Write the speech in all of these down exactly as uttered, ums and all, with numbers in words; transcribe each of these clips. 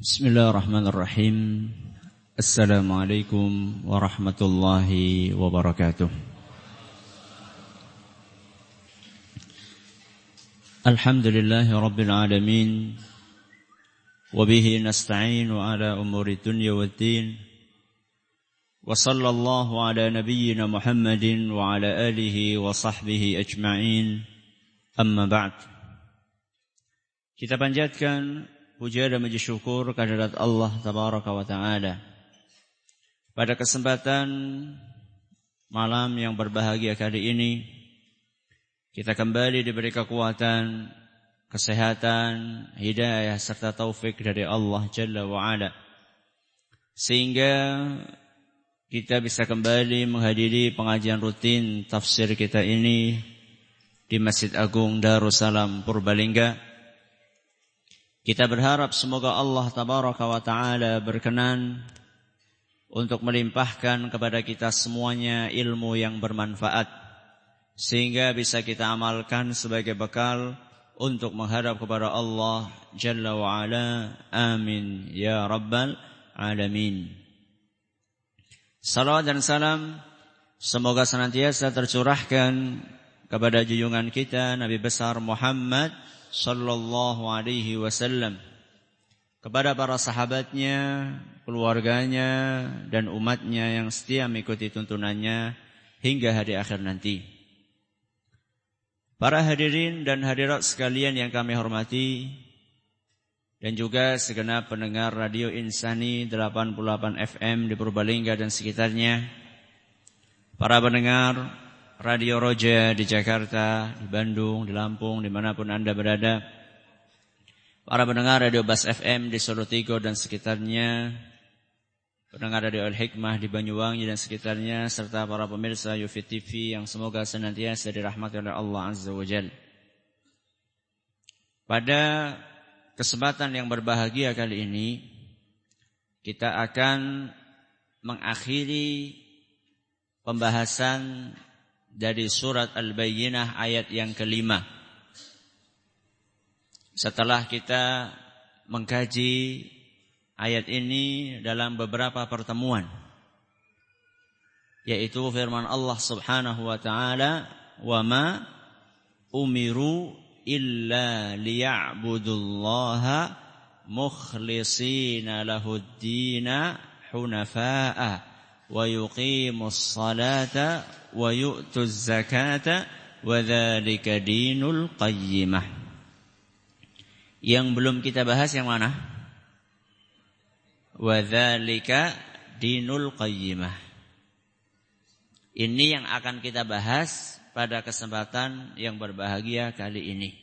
Bismillahirrahmanirrahim. Assalamualaikum warahmatullahi wabarakatuh. Alhamdulillahi rabbil alamin. Wabihi nasta'inu ala umuri dunya waddin. Wa sallallahu ala nabiyyina Muhammadin wa ala alihi wa sahbihi ajma'in. Amma ba'd. Kita panjatkan puja dan puji syukur kehadirat Allah Tabaraka wa Ta'ala. Pada kesempatan malam yang berbahagia kali ini, kita kembali diberi kekuatan, kesehatan, hidayah serta taufik dari Allah Jalla wa Ala, sehingga kita bisa kembali menghadiri pengajian rutin tafsir kita ini di Masjid Agung Darussalam Purbalingga. Kita berharap semoga Allah Tabaraka wa Ta'ala berkenan untuk melimpahkan kepada kita semuanya ilmu yang bermanfaat, sehingga bisa kita amalkan sebagai bekal untuk menghadap kepada Allah Jalla wa Ala. Amin ya Rabbal Alamin. Salawat dan salam semoga senantiasa tercurahkan kepada junjungan kita Nabi besar Muhammad sallallahu alaihi wasallam, kepada para sahabatnya, keluarganya, dan umatnya yang setia mengikuti tuntunannya hingga hari akhir nanti. Para hadirin dan hadirat sekalian yang kami hormati, dan juga segenap pendengar Radio Insani delapan puluh delapan F M di Purbalingga dan sekitarnya, para pendengar Radio Roja di Jakarta, di Bandung, di Lampung, dimanapun Anda berada, para pendengar Radio Bas F M di Solotigo dan sekitarnya, pendengar Radio Al-Hikmah di Banyuwangi dan sekitarnya, serta para pemirsa Yufi T V yang semoga senantiasa dirahmati oleh Allah Azza wa Jalla. Pada kesempatan yang berbahagia kali ini, kita akan mengakhiri pembahasan dari surat Al-Bayyinah ayat yang kelima. Setelah kita mengkaji ayat ini dalam beberapa pertemuan, yaitu firman Allah Subhanahu wa Ta'ala, "Wa ma umiru illa liya'budullaha mukhlishina lahud-dina hunafa'a wa yuqimus salata wa yu'tuz zakata wa dzalika dinul qayyimah." Yang belum kita bahas yang mana? Wa dzalika dinul qayyimah. Ini yang akan kita bahas pada kesempatan yang berbahagia kali ini.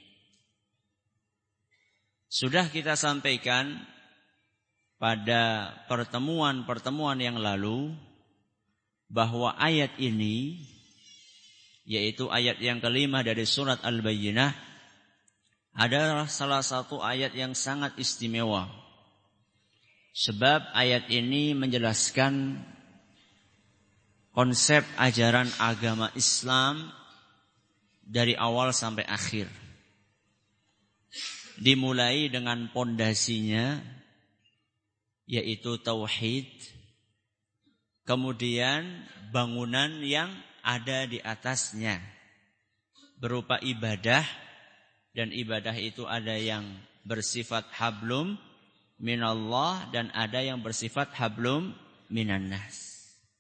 Sudah kita sampaikan pada pertemuan-pertemuan yang lalu bahwa ayat ini, yaitu ayat yang kelima dari surat Al-Bayyinah, adalah salah satu ayat yang sangat istimewa. Sebab ayat ini menjelaskan konsep ajaran agama Islam dari awal sampai akhir. Dimulai dengan pondasinya, yaitu tauhid. Kemudian bangunan yang ada di atasnya berupa ibadah, dan ibadah itu ada yang bersifat hablum minallah dan ada yang bersifat hablum minannas.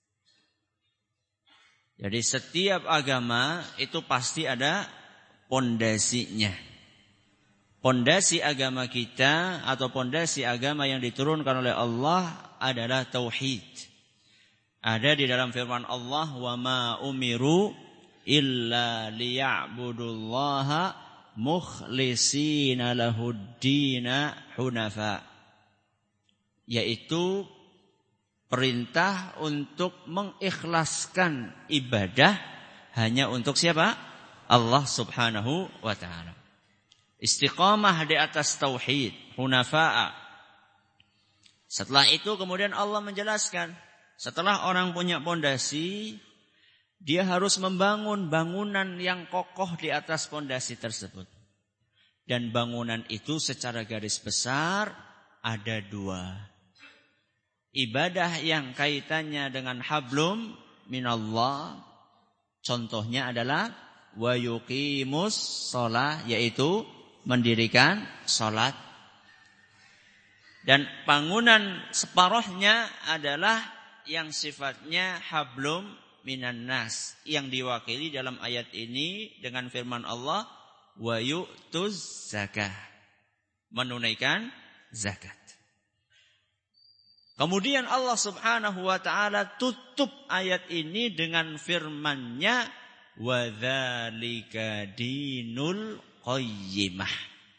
Jadi setiap agama itu pasti ada pondasinya. Pondasi agama kita atau pondasi agama yang diturunkan oleh Allah adalah tauhid. Ada di dalam firman Allah, "Wa ma umiru illa liya'budullaha mukhlishina lahud-dina hunafa." Yaitu perintah untuk mengikhlaskan ibadah hanya untuk siapa? Allah Subhanahu wa Ta'ala. Istiqamah di atas tauhid, hunafa'a. Setelah itu kemudian Allah menjelaskan, setelah orang punya pondasi, dia harus membangun bangunan yang kokoh di atas pondasi tersebut. Dan bangunan itu secara garis besar ada dua. Ibadah yang kaitannya dengan hablum minallah, contohnya adalah wa yuqimus shalah, yaitu mendirikan salat. Dan bangunan separuhnya adalah yang sifatnya hablum minan nas, yang diwakili dalam ayat ini dengan firman Allah wa yu'tuz zakah, menunaikan zakat. Kemudian Allah Subhanahu wa taala tutup ayat ini dengan firman-Nya wa dzalika dinul qayyimah.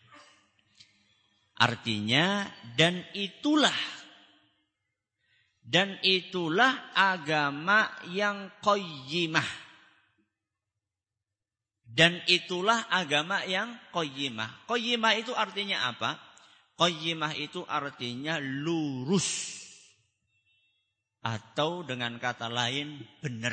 Artinya dan itulah dan itulah agama yang qayyimah. Dan itulah agama yang qayyimah. Qayyimah itu artinya apa? Qayyimah itu artinya lurus. Atau dengan kata lain benar.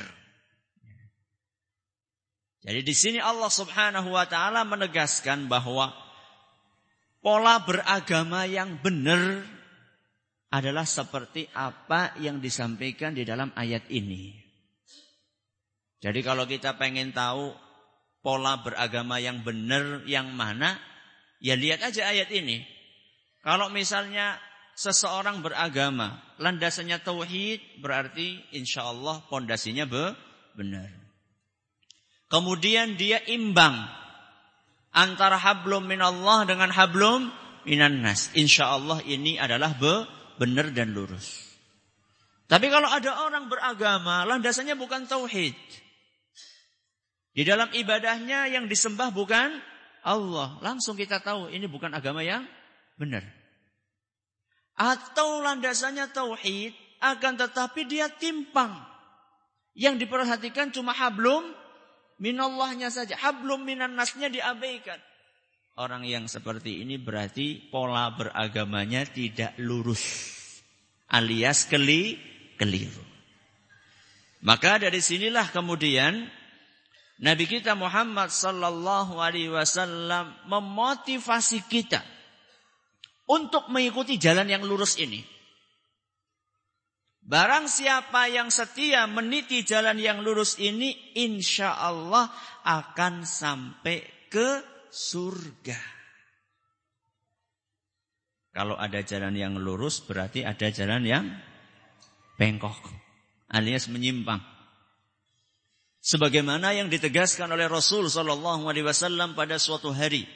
Jadi di sini Allah Subhanahu wa taala menegaskan bahwa pola beragama yang benar adalah seperti apa yang disampaikan di dalam ayat ini. Jadi kalau kita pengen tahu pola beragama yang benar yang mana, ya lihat aja ayat ini. Kalau misalnya seseorang beragama, landasannya tauhid, berarti insya Allah pondasinya benar. Kemudian dia imbang antara hablum minallah dengan hablum minan nas. Insya Allah ini adalah benar dan lurus. Tapi kalau ada orang beragama, landasannya bukan tauhid. Di dalam ibadahnya yang disembah bukan Allah. Langsung kita tahu ini bukan agama yang benar. Atau landasannya tauhid, akan tetapi dia timpang. Yang diperhatikan cuma hablum minallahnya saja. Hablum minan nasnya diabaikan. Orang yang seperti ini berarti pola beragamanya tidak lurus. Alias keli, keliru. Maka dari sinilah kemudian Nabi kita Muhammad sallallahu alaihi wasallam memotivasi kita untuk mengikuti jalan yang lurus ini. Barang siapa yang setia meniti jalan yang lurus ini, insya Allah akan sampai ke surga. Kalau ada jalan yang lurus, berarti ada jalan yang bengkok, alias menyimpang. Sebagaimana yang ditegaskan oleh Rasul sallallahu alaihi wasallam pada suatu hari.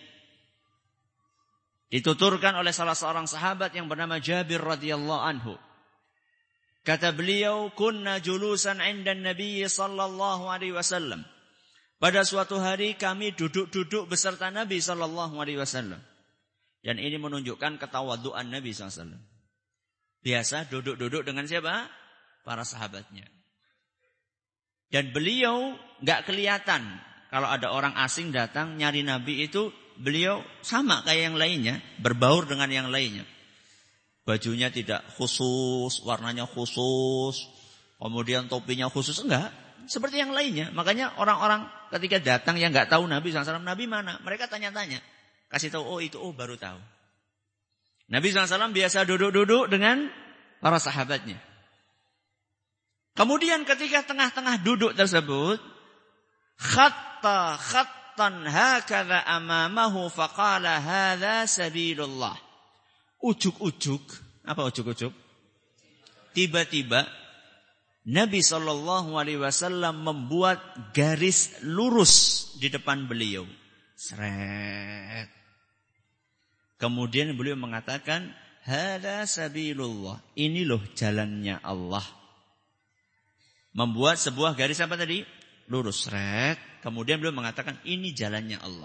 Dituturkan oleh salah seorang sahabat yang bernama Jabir radhiyallahu anhu. Kata beliau, kunna julusan 'inda Nabi sallallahu alaihi wasallam. Pada suatu hari kami duduk-duduk beserta Nabi sallallahu alaihi wasallam. Dan ini menunjukkan ketawaduan Nabi sallallahu alaihi wasallam. Biasa duduk-duduk dengan siapa? Para sahabatnya. Dan beliau enggak kelihatan kalau ada orang asing datang nyari Nabi itu. Beliau sama kayak yang lainnya, berbaur dengan yang lainnya. Bajunya tidak khusus, warnanya khusus, kemudian topinya khusus, enggak. Seperti yang lainnya. Makanya orang-orang ketika datang yang enggak tahu Nabi sallallahu alaihi wasallam, Nabi mana? Mereka tanya-tanya. Kasih tahu, oh itu, oh baru tahu. Nabi sallallahu alaihi wasallam biasa duduk-duduk dengan para sahabatnya. Kemudian ketika tengah-tengah duduk tersebut, khatta khatta hakadha amamahu faqala hadza sabilullah. Ujuk-ujuk, apa ujuk-ujuk? Tiba-tiba Nabi sallallahu alaihi wasallam membuat garis lurus di depan beliau. Seret. Kemudian beliau mengatakan, hadza sabilullah. Ini loh jalannya Allah. Membuat sebuah garis apa tadi? Lurus, seret. Kemudian beliau mengatakan ini jalannya Allah.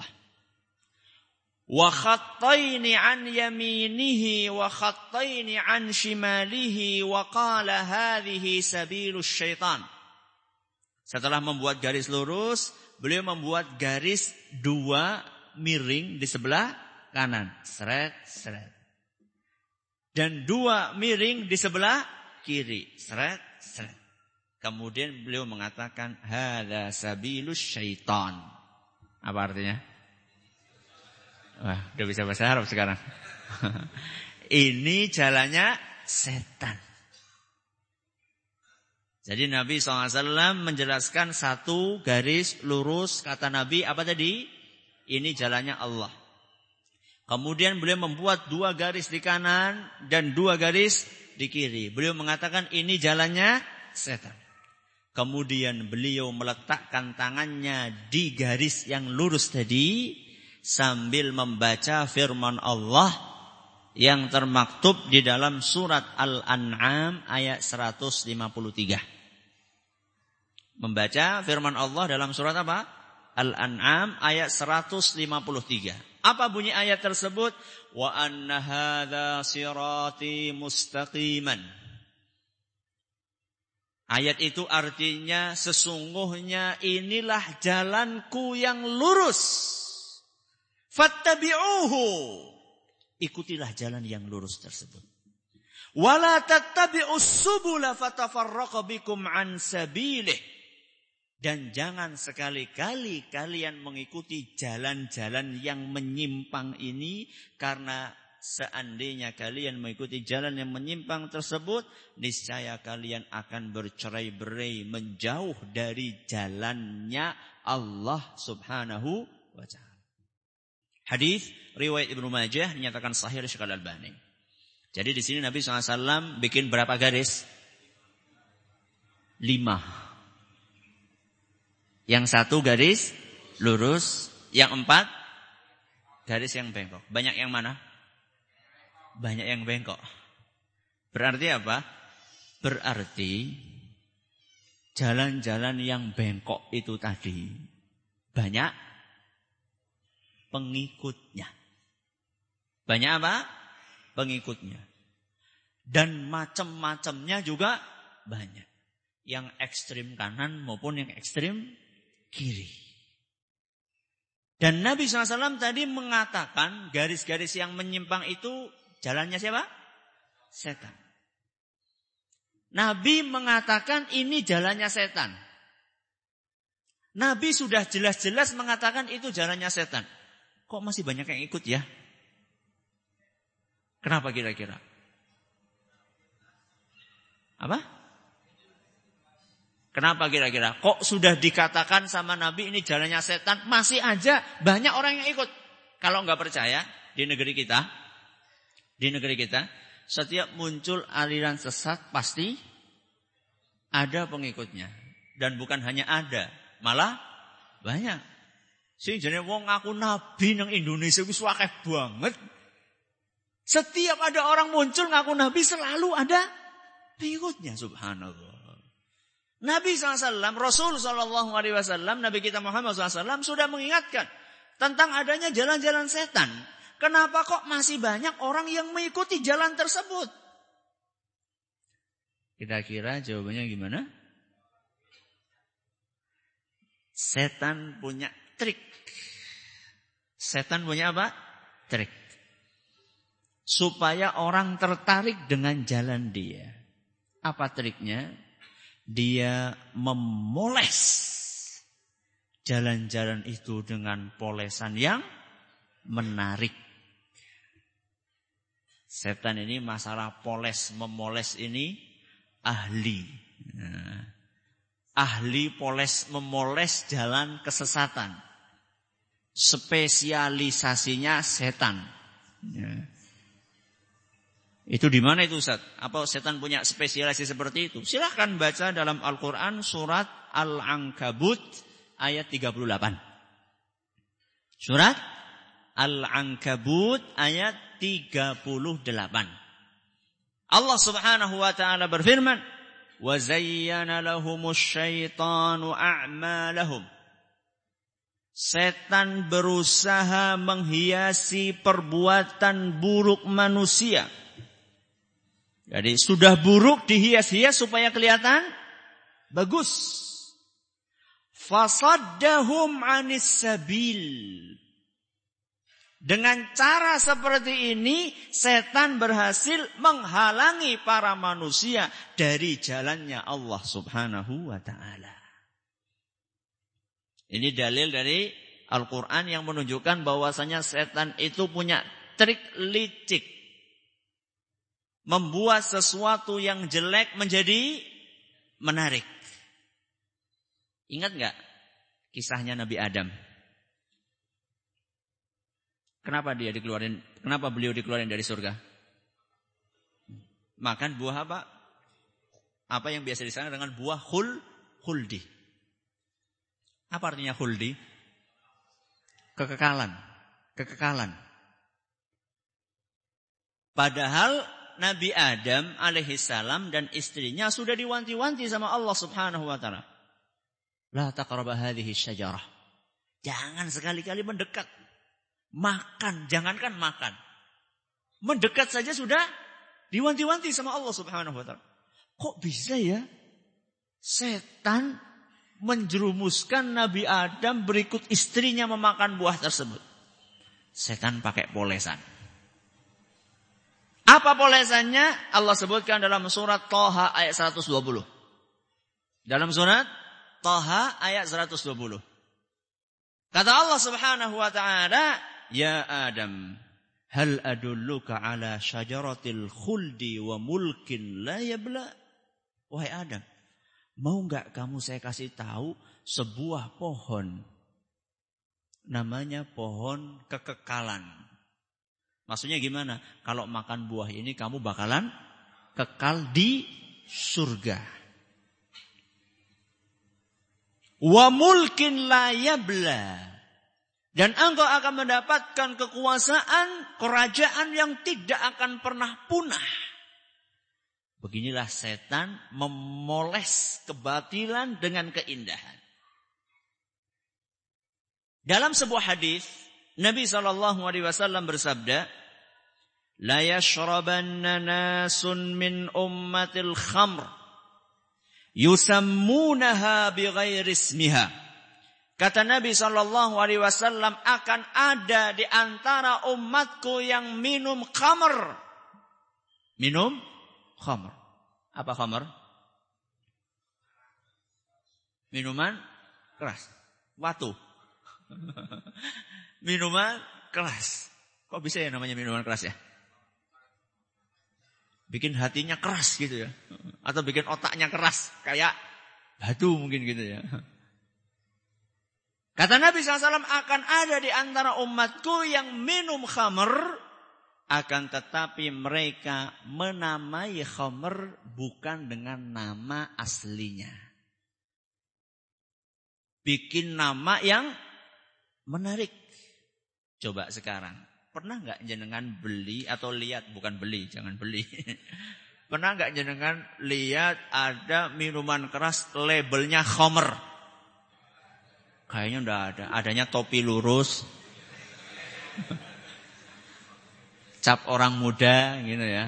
Wa khattaini an yaminihi wa khattaini an shimalihi wa qala hadhihi sabilus syaitan. Setelah membuat garis lurus, beliau membuat garis dua miring di sebelah kanan, seret seret. Dan dua miring di sebelah kiri, seret seret. Kemudian beliau mengatakan hadza sabilus syaitan. Apa artinya? Wah, udah bisa bahasa Arab sekarang. Ini jalannya setan. Jadi Nabi shallallahu alaihi wasallam menjelaskan satu garis lurus, kata Nabi apa tadi? Ini jalannya Allah. Kemudian beliau membuat dua garis di kanan dan dua garis di kiri. Beliau mengatakan ini jalannya setan. Kemudian beliau meletakkan tangannya di garis yang lurus tadi sambil membaca firman Allah yang termaktub di dalam surat Al-An'am ayat seratus lima puluh tiga. Membaca firman Allah dalam surat apa? Al-An'am ayat seratus lima puluh tiga. Apa bunyi ayat tersebut? Wa anna hadza sirati mustaqiman. Ayat itu artinya sesungguhnya inilah jalanku yang lurus. Fattabi'uhu. Ikutilah jalan yang lurus tersebut. Wala tattabi'us subula fatafarraqa bikum an sabilih. Dan jangan sekali-kali kalian mengikuti jalan-jalan yang menyimpang ini, karena seandainya kalian mengikuti jalan yang menyimpang tersebut, niscaya kalian akan bercerai-berai menjauh dari jalannya Allah Subhanahu wa taala. Hadis riwayat Ibnu Majah dinyatakan sahih oleh Syekh Al-Albani. Jadi di sini Nabi shallallahu alaihi wasallam bikin berapa garis? Lima. Yang satu garis lurus, yang empat garis yang bengkok. Banyak yang mana? Banyak yang bengkok. Berarti apa? Berarti jalan-jalan yang bengkok itu tadi banyak pengikutnya. Banyak apa? Pengikutnya. Dan macam-macamnya juga banyak. Yang ekstrim kanan maupun yang ekstrim kiri. Dan Nabi shallallahu alaihi wasallam tadi mengatakan garis-garis yang menyimpang itu jalannya siapa? Setan. Nabi mengatakan ini jalannya setan. Nabi sudah jelas-jelas mengatakan itu jalannya setan. Kok masih banyak yang ikut ya? Kenapa kira-kira? Apa? Kenapa kira-kira? Kok sudah dikatakan sama Nabi ini jalannya setan, masih aja banyak orang yang ikut? Kalau nggak percaya, di negeri kita, di negeri kita, setiap muncul aliran sesat pasti ada pengikutnya. Dan bukan hanya ada, malah banyak. Sing jenenge wong ngaku nabi nang Indonesia wis akeh banget. Setiap ada orang muncul ngaku nabi selalu ada pengikutnya, subhanallah. Nabi shallallahu alaihi wasallam, Rasul shallallahu alaihi wasallam, Nabi kita Muhammad shallallahu alaihi wasallam sudah mengingatkan tentang adanya jalan-jalan setan. Kenapa kok masih banyak orang yang mengikuti jalan tersebut? Kita kira jawabannya gimana? Setan punya trik. Setan punya apa? Trik. Supaya orang tertarik dengan jalan dia. Apa triknya? Dia memoles jalan-jalan itu dengan polesan yang menarik. Setan ini masalah poles, memoles ini ahli. Nah, ahli poles, memoles jalan kesesatan. Spesialisasinya setan. Ya. Itu di mana itu Ustaz? Apa setan punya spesialisasi seperti itu? Silahkan baca dalam Al-Quran surat Al-Ankabut ayat tiga puluh delapan. Surat Al-Ankabut ayat tiga puluh delapan. Allah Subhanahu wa taala berfirman, "Wa zayyana lahumusy syaitanu a'malahum." Setan berusaha menghiasi perbuatan buruk manusia. Jadi sudah buruk dihias-hias supaya kelihatan bagus. Fasaddahum 'anis sabil. Dengan cara seperti ini setan berhasil menghalangi para manusia dari jalannya Allah Subhanahu wa taala. Ini dalil dari Al-Qur'an yang menunjukkan bahwasanya setan itu punya trik licik. membuat sesuatu yang jelek menjadi menarik. Ingat enggak kisahnya Nabi Adam? Kenapa dia dikeluarin? Kenapa beliau dikeluarin dari surga? Makan buah apa? Apa yang biasa disana dengan buah khul, khuldi. Apa artinya khuldi? Kekekalan. Kekekalan. Padahal Nabi Adam alaihissalam dan istrinya sudah diwanti-wanti sama Allah subhanahu wa ta'ala. La taqraba hadhihi syajarah. Jangan sekali-kali mendekat. Makan, jangankan makan. Mendekat saja sudah diwanti-wanti sama Allah subhanahu wa ta'ala. Kok bisa ya setan menjerumuskan Nabi Adam berikut istrinya memakan buah tersebut? Setan pakai polesan. Apa polesannya? Allah sebutkan dalam surat Thaha ayat seratus dua puluh. Dalam surat Thaha ayat seratus dua puluh. Kata Allah subhanahu wa ta'ala, ya Adam, hal adulluka ala syajaratil khuldi wa mulkin la yabla. Wahai Adam, mau enggak kamu saya kasih tahu sebuah pohon. Namanya pohon kekekalan. Maksudnya gimana? Kalau makan buah ini kamu bakalan kekal di surga. Wa mulkin la yabla. Dan engkau akan mendapatkan kekuasaan, kerajaan yang tidak akan pernah punah. Beginilah setan memoles kebatilan dengan keindahan. Dalam sebuah hadis, Nabi shallallahu alaihi wasallam bersabda, la yashrabanna nasun min ummatil khamr yusammunaha bighairi ismiha. Kata Nabi shallallahu alaihi wasallam, akan ada di antara umatku yang minum khamr. Minum khamr. Apa khamr? Minuman keras. Watu. Minuman keras. Kok bisa ya namanya minuman keras ya? Bikin hatinya keras gitu ya. Atau bikin otaknya keras. Kayak batu mungkin gitu ya. Kata Nabi shallallahu alaihi wasallam, akan ada di antara umatku yang minum khamr, akan tetapi mereka menamai khamr bukan dengan nama aslinya. Bikin nama yang menarik. Coba sekarang, pernah nggak jenengan beli atau lihat, bukan beli, jangan beli. Pernah nggak jenengan lihat ada minuman keras labelnya khamr? Kayaknya enggak ada. Adanya topi lurus. Cap orang muda gitu ya.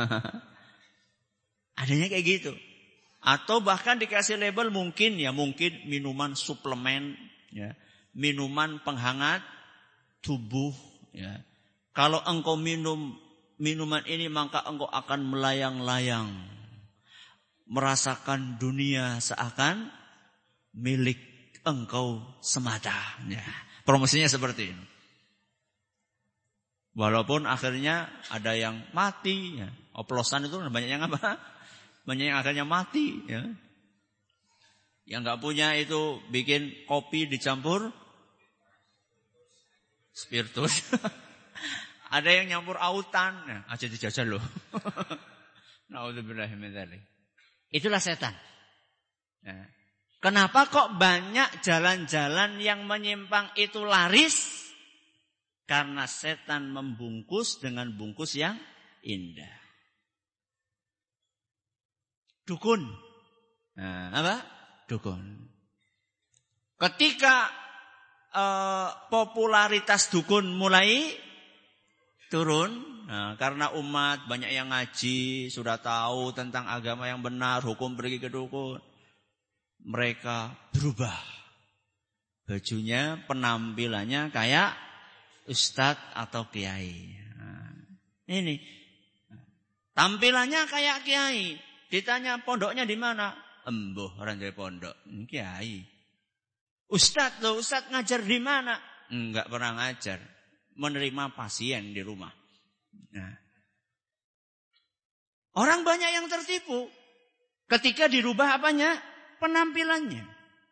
Adanya kayak gitu. Atau bahkan dikasih label mungkin ya mungkin minuman suplemen ya, minuman penghangat tubuh ya. Kalau engkau minum minuman ini maka engkau akan melayang-layang. Merasakan dunia seakan milik engkau semata. Ya, promosinya seperti ini. Walaupun akhirnya ada yang mati. Ya. Oplosan itu banyak yang apa? Banyak yang akhirnya mati. Ya. Yang nggak punya itu bikin kopi dicampur spiritus. Ada yang nyampur autan. Ya, aja dijajal loh. Na'udzubillahi min dzalik. Itulah setan. Ya. Kenapa kok banyak jalan-jalan yang menyimpang itu laris? Karena setan membungkus dengan bungkus yang indah. Dukun. Nah, apa? Dukun. Ketika eh, popularitas dukun mulai turun, nah, karena umat banyak yang ngaji, sudah tahu tentang agama yang benar, hukum pergi ke dukun. Mereka berubah. Bajunya, penampilannya kayak ustadz atau kiai. Nah, ini. Tampilannya kayak kiai. Ditanya pondoknya di mana? Embuh, orang dari pondok. Ini kiai. Ustadz loh, ustadz ngajar di mana? Enggak pernah ngajar. Menerima pasien di rumah. Nah. Orang banyak yang tertipu ketika dirubah apanya? Penampilannya.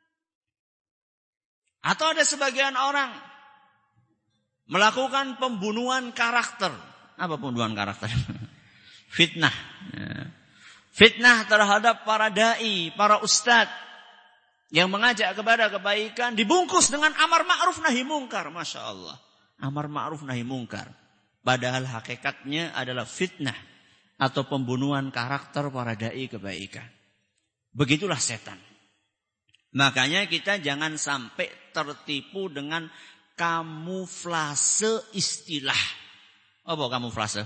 Atau ada sebagian orang melakukan pembunuhan karakter. Apa pembunuhan karakter? Fitnah. Fitnah terhadap para dai, para ustadz yang mengajak kepada kebaikan dibungkus dengan amar ma'ruf nahi mungkar. Masya Allah. Amar ma'ruf nahi mungkar. Padahal hakikatnya adalah fitnah atau pembunuhan karakter para dai kebaikan. Begitulah setan. Makanya kita jangan sampai tertipu dengan kamuflase istilah. Apa kamuflase?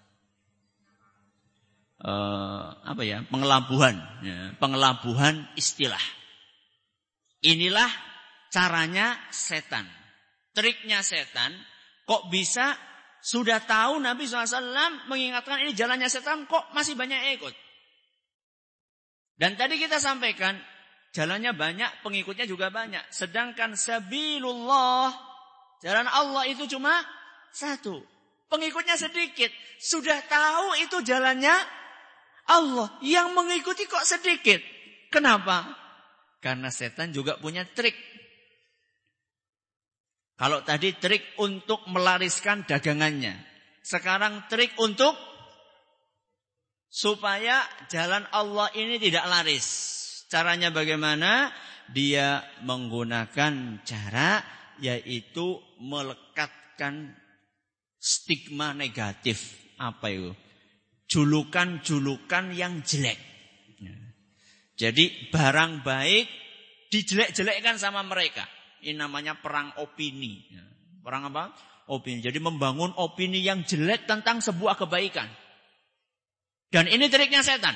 Uh, apa ya? Pengelabuhan. Ya, pengelabuhan istilah. Inilah caranya setan. Triknya setan. Kok bisa sudah tahu Nabi shallallahu alaihi wasallam mengingatkan ini jalannya setan, kok masih banyak yang ikut? Dan tadi kita sampaikan, jalannya banyak, pengikutnya juga banyak. Sedangkan sabilullah, jalan Allah itu cuma satu. Pengikutnya sedikit. Sudah tahu itu jalannya Allah. Yang mengikuti kok sedikit. Kenapa? Karena setan juga punya trik. Kalau tadi trik untuk melariskan dagangannya. Sekarang trik untuk supaya jalan Allah ini tidak laris. Caranya bagaimana? Dia menggunakan cara yaitu melekatkan stigma negatif. Apa itu? Julukan-julukan yang jelek. Jadi barang baik dijelek-jelekkan sama mereka. Ini namanya perang opini. Perang apa? Opini. Jadi membangun opini yang jelek tentang sebuah kebaikan. Dan ini triknya setan.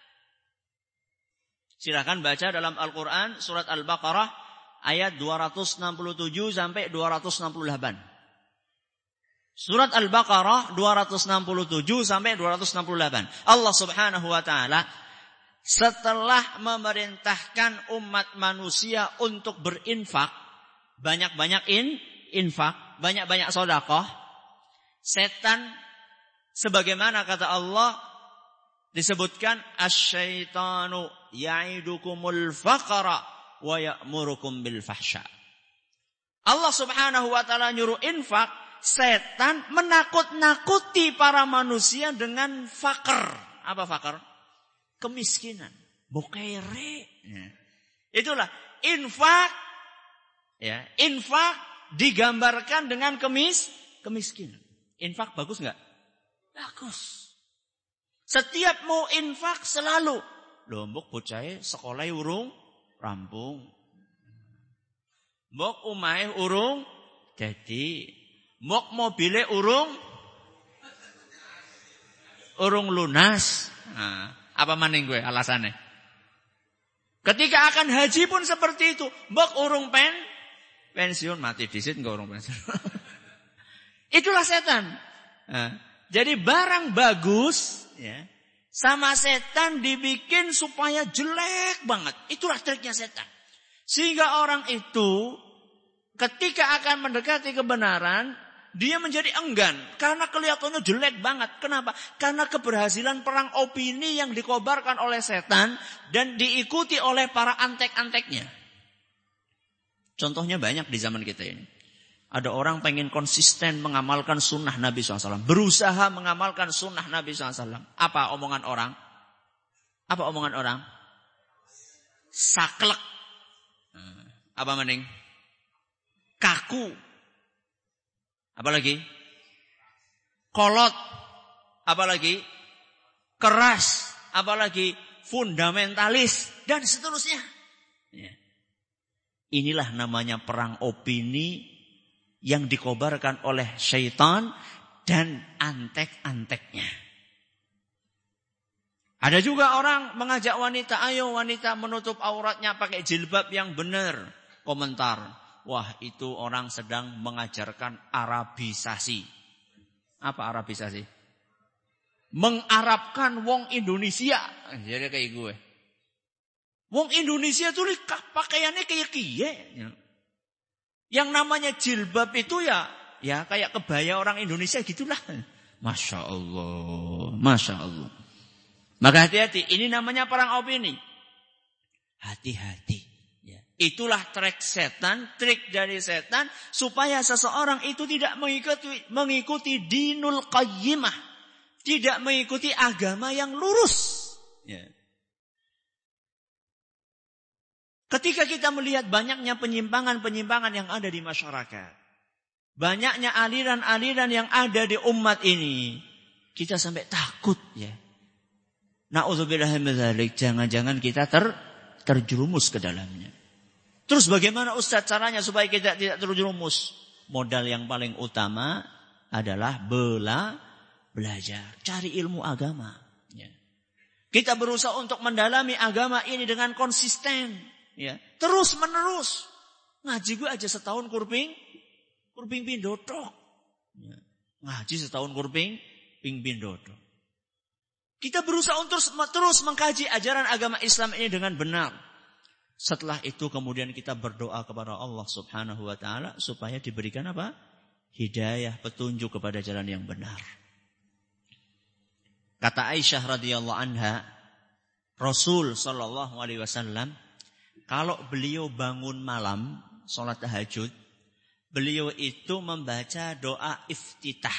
Silakan baca dalam Al-Quran surat Al-Baqarah ayat dua ratus enam puluh tujuh sampai dua ratus enam puluh delapan. Surat Al-Baqarah dua ratus enam puluh tujuh sampai dua ratus enam puluh delapan. Allah Subhanahu wa taala setelah memerintahkan umat manusia untuk berinfak, banyak-banyak in, infak, banyak-banyak sedekah, setan sebagaimana kata Allah disebutkan asyaitanu ya'idukumul faqra wa ya'murukum bil fahsya. Allah Subhanahu wa taala nyuruh infak, setan menakut-nakuti para manusia dengan fakir. Apa fakir? Kemiskinan. Bokere. Ya. Itulah infak. Ya, infak digambarkan dengan kemis, kemiskinan. Infak bagus enggak? Bagus. Setiap mau infak selalu. Loh, mbok bocahe sekolah urung rampung. Mbok omahe urung jadi. Mbok mobile urung urung lunas. Nah, apa maning gue alasannya? Ketika akan haji pun seperti itu. Mbok urung pen pensiun mati disit enggak urung pensiun. Itulah setan. Nah, jadi barang bagus ya, sama setan dibikin supaya jelek banget. Itulah triknya setan. Sehingga orang itu ketika akan mendekati kebenaran, dia menjadi enggan karena kelihatannya jelek banget. Kenapa? Karena keberhasilan perang opini yang dikobarkan oleh setan dan diikuti oleh para antek-anteknya. Contohnya banyak di zaman kita ini. Ada orang pengen konsisten mengamalkan sunnah Nabi shallallahu alaihi wasallam. Berusaha mengamalkan sunnah Nabi shallallahu alaihi wasallam. Apa omongan orang? Apa omongan orang? Saklek. Apa mending? Kaku. Apalagi? Kolot. Apalagi? Keras. Apalagi? Fundamentalis. Dan seterusnya. Ya. Inilah namanya perang opini yang dikobarkan oleh syaitan dan antek-anteknya. Ada juga orang mengajak wanita, ayo wanita menutup auratnya pakai jilbab yang benar. Komentar, wah itu orang sedang mengajarkan Arabisasi. Apa Arabisasi? Mengarabkan wong Indonesia. Jadi kayak gue. Wong Indonesia tuh pakaiannya kayak kiye. Yang namanya jilbab itu ya, ya kayak kebaya orang Indonesia gitulah. Masya Allah, Masya Allah. Maka hati-hati, ini namanya perang opini. Hati-hati. Ya. Itulah trik setan, trik dari setan supaya seseorang itu tidak mengikuti, mengikuti dinul qayyimah, tidak mengikuti agama yang lurus. Ya. Ketika kita melihat banyaknya penyimpangan-penyimpangan yang ada di masyarakat, banyaknya aliran-aliran yang ada di umat ini, kita sampai takut ya. Na'udzubillahi min dzalik, jangan-jangan kita ter, terjerumus ke dalamnya. Terus bagaimana Ustaz caranya supaya kita tidak terjerumus? Modal yang paling utama adalah bela, belajar, cari ilmu agama. Ya. Kita berusaha untuk mendalami agama ini dengan konsisten. Ya, terus menerus. Ngaji gue aja setahun kurping, kurping pindotok. Ya. Ngaji setahun kurping, ping pindotok. Kita berusaha untuk terus mengkaji ajaran agama Islam ini dengan benar. Setelah itu kemudian kita berdoa kepada Allah Subhanahu wa taala supaya diberikan apa? Hidayah, petunjuk kepada jalan yang benar. Kata Aisyah radhiyallahu anha, Rasul sallallahu alaihi wasallam kalau beliau bangun malam, sholat tahajud, beliau itu membaca doa iftitah.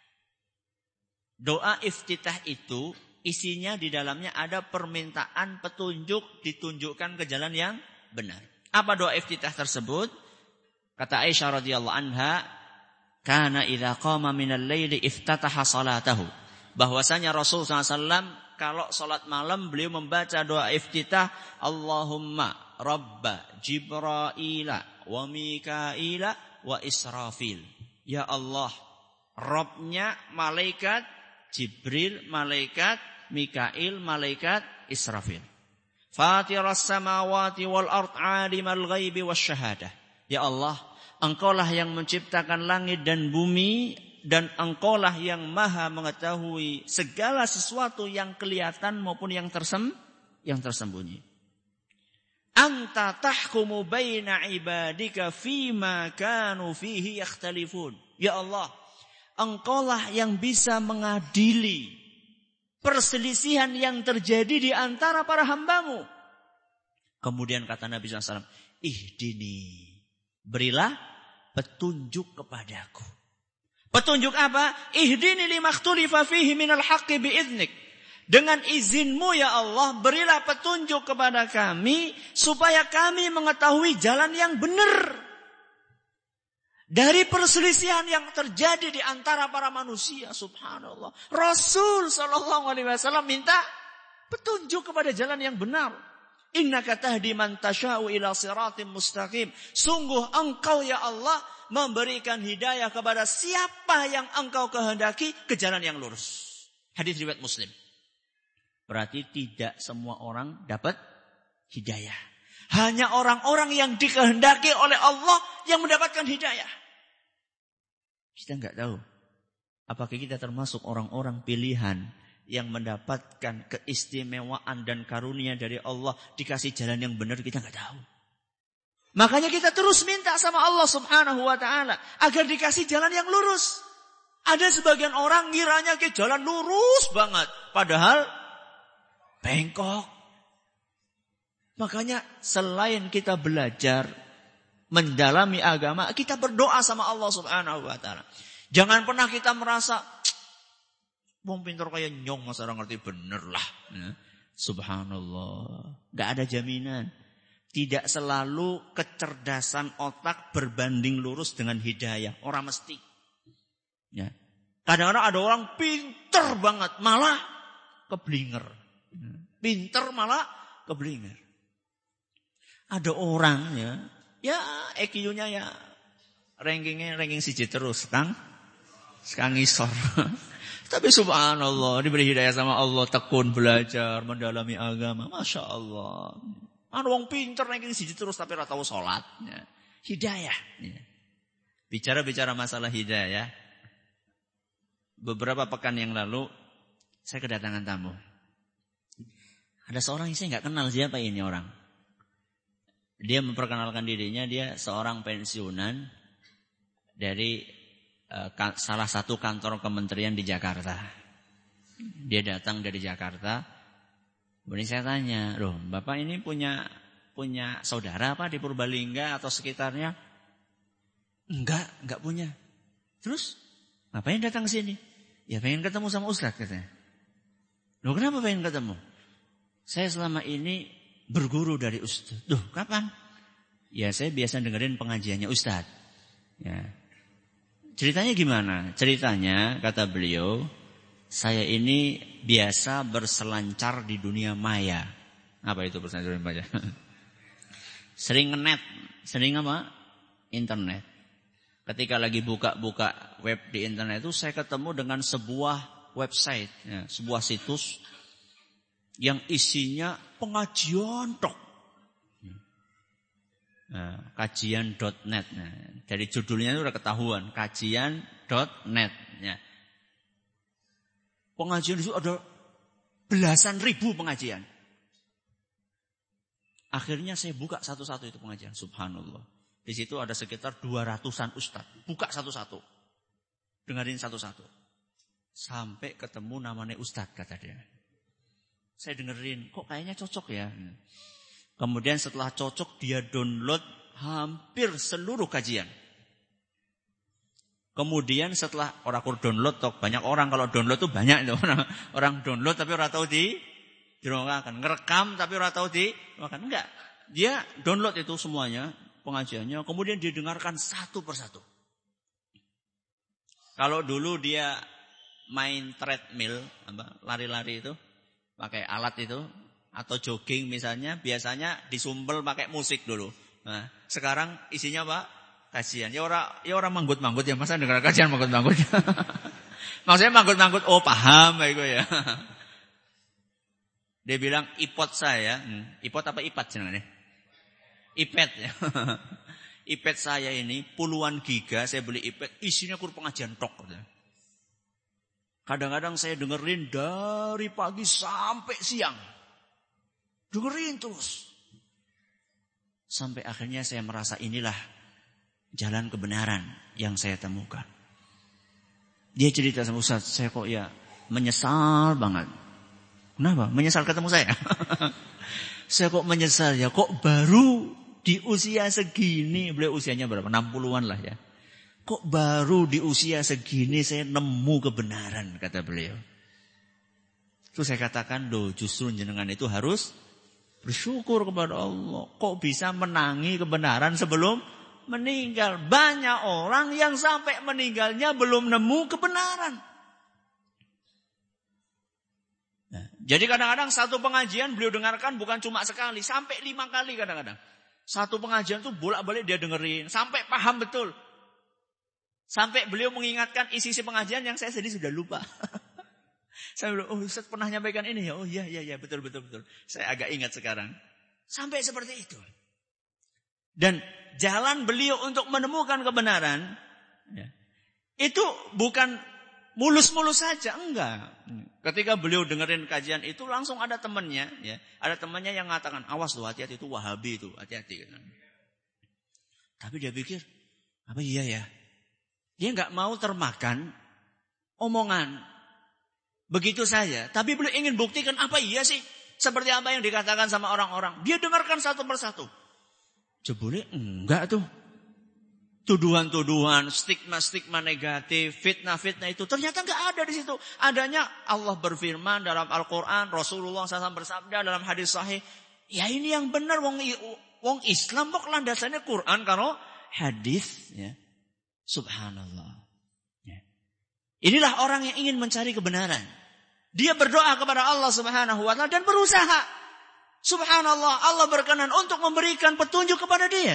Doa iftitah itu isinya di dalamnya ada permintaan petunjuk ditunjukkan ke jalan yang benar. Apa doa iftitah tersebut? Kata Aisyah radhiyallahu anha, kana idza qama minal laili iftataha salatahu. Bahwasanya Rasul sallallahu alaihi wasallam kalau sholat malam beliau membaca doa iftitah, Allahumma Rabba Jibraila wa Mikaila wa Israfil. Ya Allah, Rabbnya malaikat Jibril, malaikat Mikail, malaikat Israfil. Fatiras samawati wal ard alimal ghaibi wasyahadah. Ya Allah, Engkaulah yang menciptakan langit dan bumi, dan Engkaulah yang maha mengetahui segala sesuatu yang kelihatan maupun yang tersem, yang tersembunyi. Anta tahkumu baina ibadika fima kanu fihi yakhtalifun. Ya Allah, Engkaulah yang bisa mengadili perselisihan yang terjadi di antara para hambamu. Kemudian kata Nabi shallallahu alaihi wasallam, ihdini, berilah petunjuk kepadaku. Petunjuk apa? Ihdini limakhtulifa fihi minal haqqi biiznik. Dengan izinmu ya Allah, berilah petunjuk kepada kami supaya kami mengetahui jalan yang benar. Dari perselisihan yang terjadi di antara para manusia, subhanallah. Rasul sallallahu alaihi wasallam minta petunjuk kepada jalan yang benar. Innaka tahdi man tasha'u ila siratim mustaqim. Sungguh engkau ya Allah memberikan hidayah kepada siapa yang engkau kehendaki ke jalan yang lurus. Hadis riwayat Muslim. Berarti tidak semua orang dapat hidayah. Hanya orang-orang yang dikehendaki oleh Allah yang mendapatkan hidayah. Kita enggak tahu apakah kita termasuk orang-orang pilihan yang mendapatkan keistimewaan dan karunia dari Allah, dikasih jalan yang benar, kita enggak tahu. Makanya kita terus minta sama Allah Subhanahu wa taala agar dikasih jalan yang lurus. Ada sebagian orang ngiranya ke jalan lurus banget, padahal bengkok. Makanya selain kita belajar mendalami agama, kita berdoa sama Allah Subhanahu wa taala. Jangan pernah kita merasa wong pintar kayak nyong, masa orang ngerti bener lah. Ya. Subhanallah. Gak ada jaminan. Tidak selalu kecerdasan otak berbanding lurus dengan hidayah. Orang mesti. Ya. Kadang-kadang ada orang pintar banget, malah keblinger. Pintar malah keblinger. Ada orang ya, ya E Q-nya ya rankingnya ranking siji terus, Kang. Sekarang ngisor. Tapi subhanallah, diberi hidayah sama Allah, tekun belajar, mendalami agama. Masya Allah. Ada orang pintar ranking siji terus tapi ora tahu salat. Ya. Hidayah. Ya. Bicara-bicara masalah hidayah. Beberapa pekan yang lalu saya kedatangan tamu. Ada seorang yang saya nggak kenal siapa ini orang. Dia memperkenalkan dirinya, dia seorang pensiunan dari uh, ka, salah satu kantor kementerian di Jakarta. Dia datang dari Jakarta Kemudian saya tanya, loh Bapak ini punya punya saudara apa di Purbalingga atau sekitarnya? Enggak, enggak punya. Terus ngapain datang ke sini? Ya pengen ketemu sama Ustadz katanya. Loh kenapa pengen ketemu? Saya selama ini berguru dari Ustadz. Loh kapan? Ya saya biasa dengerin pengajiannya Ustadz. Ya. Ceritanya gimana? Ceritanya kata beliau, saya ini biasa berselancar di dunia maya. Apa itu berselancar di dunia maya? Sering ngenet, sering apa? Internet. Ketika lagi buka-buka web di internet itu saya ketemu dengan sebuah website, ya, sebuah situs yang isinya pengajian tok. Nah, kajian dot net. Nah, dari judulnya itu udah ketahuan, kajian dot net. Ya. Pengajian itu ada belasan ribu pengajian. Akhirnya saya buka satu-satu itu pengajian. Subhanallah. Di situ ada sekitar dua ratusan ustaz. Buka satu-satu. Dengerin satu-satu. Sampai ketemu namanya ustaz kata dia. Saya dengerin, kok kayaknya cocok ya. Kemudian setelah cocok dia download hampir seluruh kajian. Kemudian setelah orang download, toh banyak orang kalau download tuh banyak itu orang, orang download tapi orang tahu di dirongkakan, ngerekam tapi orang tahu di makan enggak. Dia download itu semuanya pengajiannya, kemudian didengarkan satu persatu. Kalau dulu dia main treadmill, apa lari-lari itu pakai alat itu. Atau jogging misalnya, biasanya disumbel pakai musik dulu. Nah, sekarang isinya apa? Kajian. Ya orang ya orang manggut-manggut ya, masa dengar kajian manggut-manggut. Maksudnya manggut-manggut, oh paham itu ya. Dia bilang iPod saya, hmm, iPod apa iPad jenenge? iPad ya. iPad saya ini puluhan giga, saya beli iPad, isinya kur pengajian tok. Kadang-kadang saya dengerin dari pagi sampai siang. Dengerin terus. Sampai akhirnya saya merasa inilah jalan kebenaran yang saya temukan. Dia cerita sama Ustaz, saya kok ya menyesal banget. Kenapa? Menyesal ketemu saya. Saya kok menyesal ya, kok baru di usia segini, beliau usianya berapa? enam puluhan lah ya. Kok baru di usia segini saya nemu kebenaran, kata beliau. Terus saya katakan, loh justru jenengan itu harus bersyukur kepada Allah. Kok bisa menangi kebenaran sebelum meninggal? Banyak orang yang sampai meninggalnya belum nemu kebenaran. Nah, jadi kadang-kadang satu pengajian beliau dengarkan bukan cuma sekali, sampai lima kali kadang-kadang. Satu pengajian tuh bolak-balik dia dengerin, sampai paham betul. Sampai beliau mengingatkan isi-isi pengajian yang saya sendiri sudah lupa. Saya bilang, oh Ustaz pernah nyampaikan ini ya? Oh iya, iya, iya, betul, betul, betul. Saya agak ingat sekarang. Sampai seperti itu. Dan jalan beliau untuk menemukan kebenaran, ya, itu bukan mulus-mulus saja, enggak. Ketika beliau dengerin kajian itu, langsung ada temannya, ya, ada temannya yang mengatakan, awas loh, hati-hati itu Wahabi itu, hati-hati. Tapi dia pikir, apa iya ya? Dia enggak mau termakan omongan begitu saja. Tapi beliau ingin buktikan apa iya sih? Seperti apa yang dikatakan sama orang-orang. Dia dengarkan satu persatu. Jebule enggak tuh. Tuduhan-tuduhan, stigma-stigma negatif, fitnah-fitnah itu ternyata enggak ada di situ. Adanya Allah berfirman dalam Al-Quran, Rasulullah shallallahu alaihi wasallam bersabda dalam hadis sahih. Ya ini yang benar, wong, wong Islam kok landasannya Quran karo hadis. Ya. Subhanallah. Ya. Inilah orang yang ingin mencari kebenaran. Dia berdoa kepada Allah Subhanahu wa taala dan berusaha. Subhanallah, Allah berkenan untuk memberikan petunjuk kepada dia.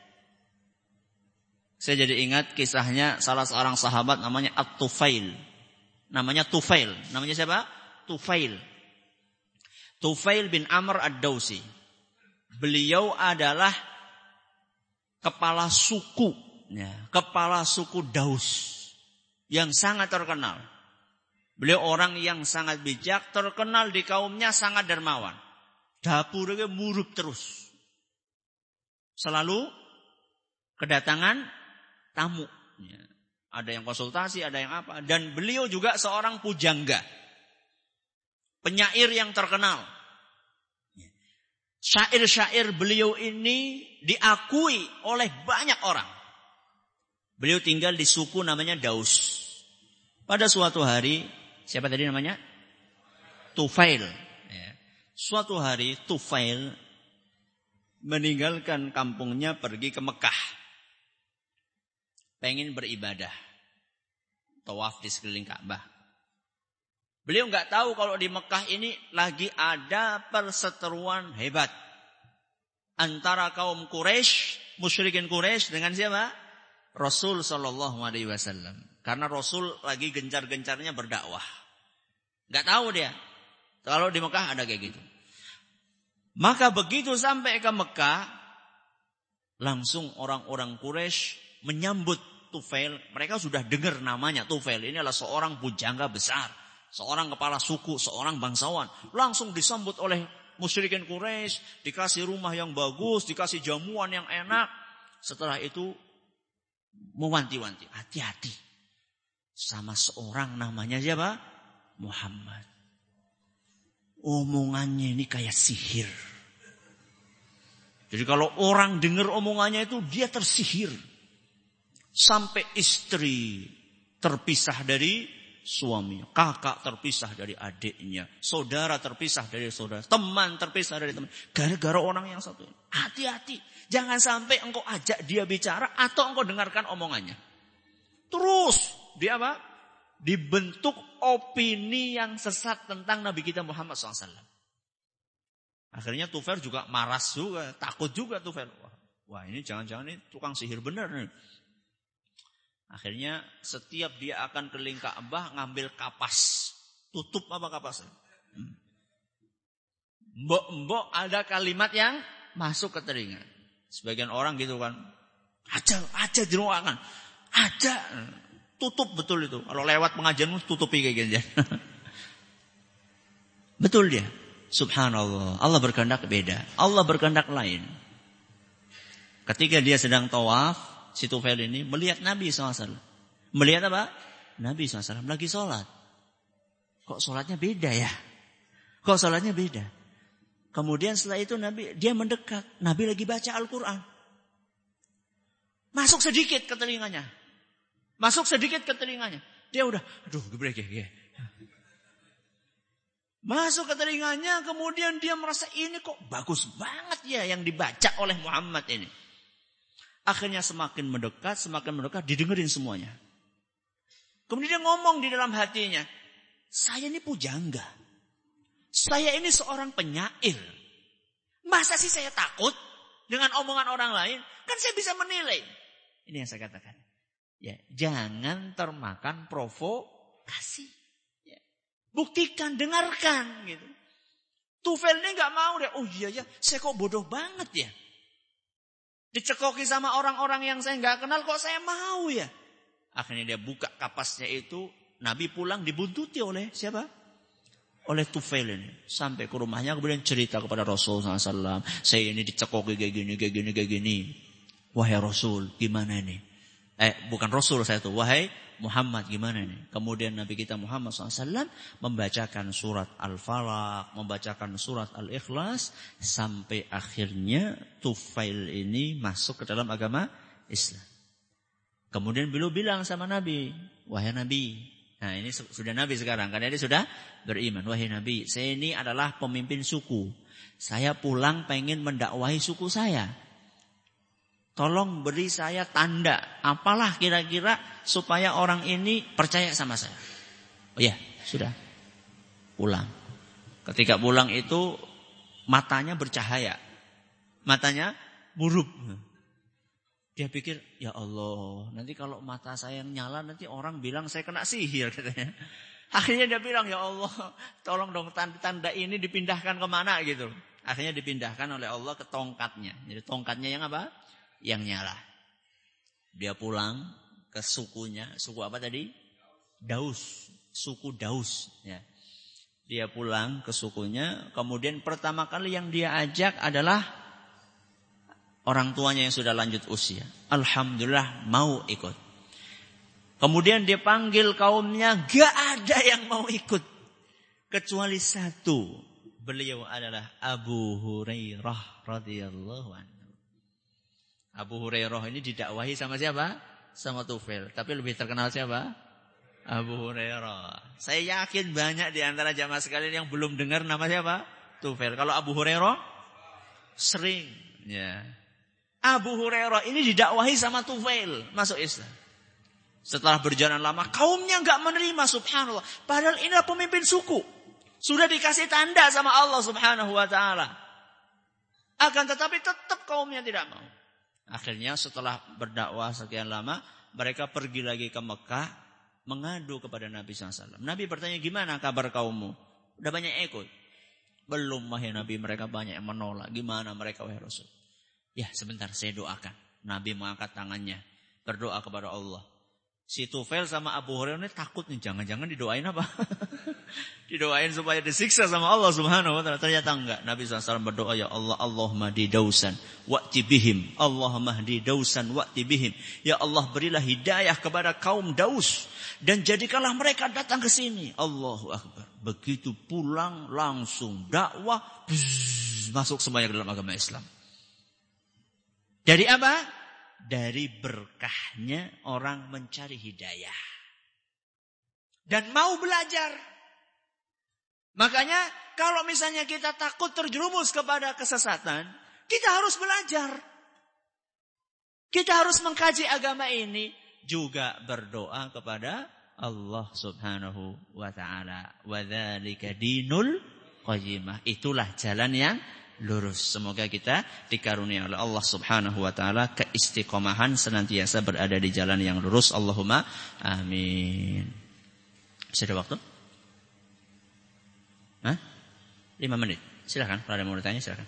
Saya jadi ingat kisahnya salah seorang sahabat namanya At-Tufail. Namanya Tufail. Namanya siapa? Tufail. Tufail bin Amr Ad-Dausi. Beliau adalah kepala suku, ya, kepala suku Daus yang sangat terkenal. Beliau orang yang sangat bijak, terkenal di kaumnya sangat dermawan. Dapurnya murub terus. Selalu kedatangan tamu. Ya. Ada yang konsultasi, ada yang apa. Dan beliau juga seorang pujangga. Penyair yang terkenal. Syair-syair beliau ini diakui oleh banyak orang. Beliau tinggal di suku namanya Daus. Pada suatu hari, siapa tadi namanya? Tufail. Ya. Suatu hari Tufail meninggalkan kampungnya pergi ke Mekah. Pengen beribadah. Tawaf di sekeliling Ka'bah. Beliau nggak tahu kalau di Mekah ini lagi ada perseteruan hebat. Antara kaum Quraisy, musyrikin Quraisy dengan siapa? Rasul Shallallahu Alaihi Wasallam. Karena Rasul lagi gencar-gencarnya berdakwah. Nggak tahu dia. Kalau di Mekah ada kayak gitu. Maka begitu sampai ke Mekah, langsung orang-orang Quraisy menyambut Tufail. Mereka sudah dengar namanya Tufail. Ini adalah seorang pujangga besar. Seorang kepala suku, seorang bangsawan. Langsung disambut oleh musyrikin Quraisy. Dikasih rumah yang bagus, dikasih jamuan yang enak. Setelah itu mewanti-wanti. Hati-hati. Sama seorang namanya siapa? Muhammad. Omongannya ini kayak sihir. Jadi kalau orang dengar omongannya itu dia tersihir. Sampai istri terpisah dari suaminya. Kakak terpisah dari adiknya. Saudara terpisah dari saudara. Teman terpisah dari teman. Gara-gara orang yang satu ini. Hati-hati. Jangan sampai engkau ajak dia bicara atau engkau dengarkan omongannya. Terus dia apa? Dibentuk opini yang sesat tentang Nabi kita Muhammad shallallahu alaihi wasallam. Akhirnya Tufail juga maras juga. Takut juga Tufail. Wah, wah ini jangan-jangan ini tukang sihir benar nih. Akhirnya setiap dia akan keliling Ka'bah ngambil kapas. Tutup apa kapasnya? Mbok-mbok ada kalimat yang masuk ke telinga. Sebagian orang gitu kan. Aja, aja jeruangan. Aja. Tutup betul itu. Kalau lewat pengajian tutupi kayak gini. Betul dia. Subhanallah. Allah berkehendak beda. Allah berkehendak lain. Ketika dia sedang tawaf. Si Tufail ini melihat Nabi shallallahu alaihi wasallam. Melihat apa? Nabi shallallahu alaihi wasallam lagi sholat. Kok sholatnya beda ya? Kok sholatnya beda? Kemudian setelah itu Nabi dia mendekat. Nabi lagi baca Al-Quran. Masuk sedikit ke telinganya. Masuk sedikit ke telinganya. Dia udah, aduh gebrek ya. Masuk ke telinganya. Kemudian dia merasa ini kok bagus banget ya yang dibaca oleh Muhammad ini. Akhirnya semakin mendekat, semakin mendekat, didengerin semuanya. Kemudian dia ngomong di dalam hatinya, saya ini pujangga. Saya ini seorang penyair. Masa sih saya takut dengan omongan orang lain? Kan saya bisa menilai. Ini yang saya katakan. Ya, jangan termakan provokasi. Ya. Buktikan, dengarkan. Gitu. Tufail ini gak mau deh. Oh iya ya, saya kok bodoh banget ya. Dicekoki sama orang-orang yang saya nggak kenal kok saya mau ya. Akhirnya dia buka kapasnya itu. Nabi pulang dibuntuti oleh siapa? Oleh Tufail ini. Sampai ke rumahnya kemudian cerita kepada Rasul shallallahu alaihi wasallam. Saya ini dicekoki kayak gini, kayak gini, kayak gini. Wahai Rasul, gimana ini? Eh bukan Rasul saya tuh. Wahai Muhammad gimana nih? Kemudian Nabi kita Muhammad shallallahu alaihi wasallam membacakan surat Al-Falaq, membacakan surat Al-Ikhlas, sampai akhirnya Tufail ini masuk ke dalam agama Islam. Kemudian beliau bilang sama Nabi, wahai Nabi, nah ini sudah Nabi sekarang, karena dia sudah beriman. Wahai Nabi, saya ini adalah pemimpin suku. Saya pulang pengen mendakwahi suku saya. Tolong beri saya tanda. Apalah kira-kira supaya orang ini percaya sama saya. Oh ya, sudah. Pulang. Ketika pulang itu matanya bercahaya. Matanya murup. Dia pikir, ya Allah, nanti kalau mata saya yang nyala nanti orang bilang saya kena sihir katanya. Akhirnya dia bilang, ya Allah, tolong dong tanda-tanda ini dipindahkan kemana gitu. Akhirnya dipindahkan oleh Allah ke tongkatnya. Jadi tongkatnya yang apa? Yang nyala. Dia pulang ke sukunya. Suku apa tadi? Daus. Suku Daus. Ya. Dia pulang ke sukunya. Kemudian pertama kali yang dia ajak adalah orang tuanya yang sudah lanjut usia. Alhamdulillah mau ikut. Kemudian dia panggil kaumnya. Gak ada yang mau ikut. Kecuali satu. Beliau adalah Abu Hurairah radhiyallahu anhu. Abu Hurairah ini didakwahi sama siapa? Sama Tufail. Tapi lebih terkenal siapa? Abu Hurairah. Saya yakin banyak di antara jamaah sekalian yang belum dengar nama siapa? Tufail. Kalau Abu Hurairah sering. Ya. Abu Hurairah ini didakwahi sama Tufail masuk Islam. Setelah berjalan lama, kaumnya enggak menerima, subhanallah. Padahal ini adalah pemimpin suku. Sudah dikasih tanda sama Allah subhanahu wa ta'ala. Akan tetapi tetap kaumnya tidak mau. Akhirnya setelah berdakwah sekian lama, mereka pergi lagi ke Mekah, mengadu kepada Nabi shallallahu alaihi wasallam. Nabi bertanya, gimana kabar kaummu? Udah banyak ikut? Belum, wahai Nabi, mereka banyak yang menolak. Gimana mereka, wahai Rasul? Ya, sebentar, saya doakan. Nabi mengangkat tangannya, berdoa kepada Allah. Si Tufail sama Abu Hurairah ini takut nih, jangan-jangan didoain apa? Didoain supaya disiksa sama Allah subhanahu wa ta'ala. Ternyata enggak. Nabi shallallahu alaihi wasallam berdoa, ya Allah, Allahumma hdi dausan wa'ti bihim. Allahumma hdi dausan wa'ti bihim. Ya Allah, berilah hidayah kepada kaum Daus. Dan jadikanlah mereka datang ke sini. Allahu Akbar. Begitu pulang langsung dakwah. Bzz, masuk semuanya ke dalam agama Islam. Dari apa? Dari berkahnya orang mencari hidayah. Dan mau belajar. Makanya kalau misalnya kita takut terjerumus kepada kesesatan, kita harus belajar. Kita harus mengkaji agama ini. Juga berdoa kepada Allah subhanahu wa ta'ala. Wa dzalika dinul qayyimah. Itulah jalan yang lurus. Semoga kita dikarunia oleh Allah subhanahu wa ta'ala keistiqomahan senantiasa berada di jalan yang lurus. Allahumma amin. Sudah waktu? Hah? Lima menit. Silakan, kalau ada yang mau bertanya silakan.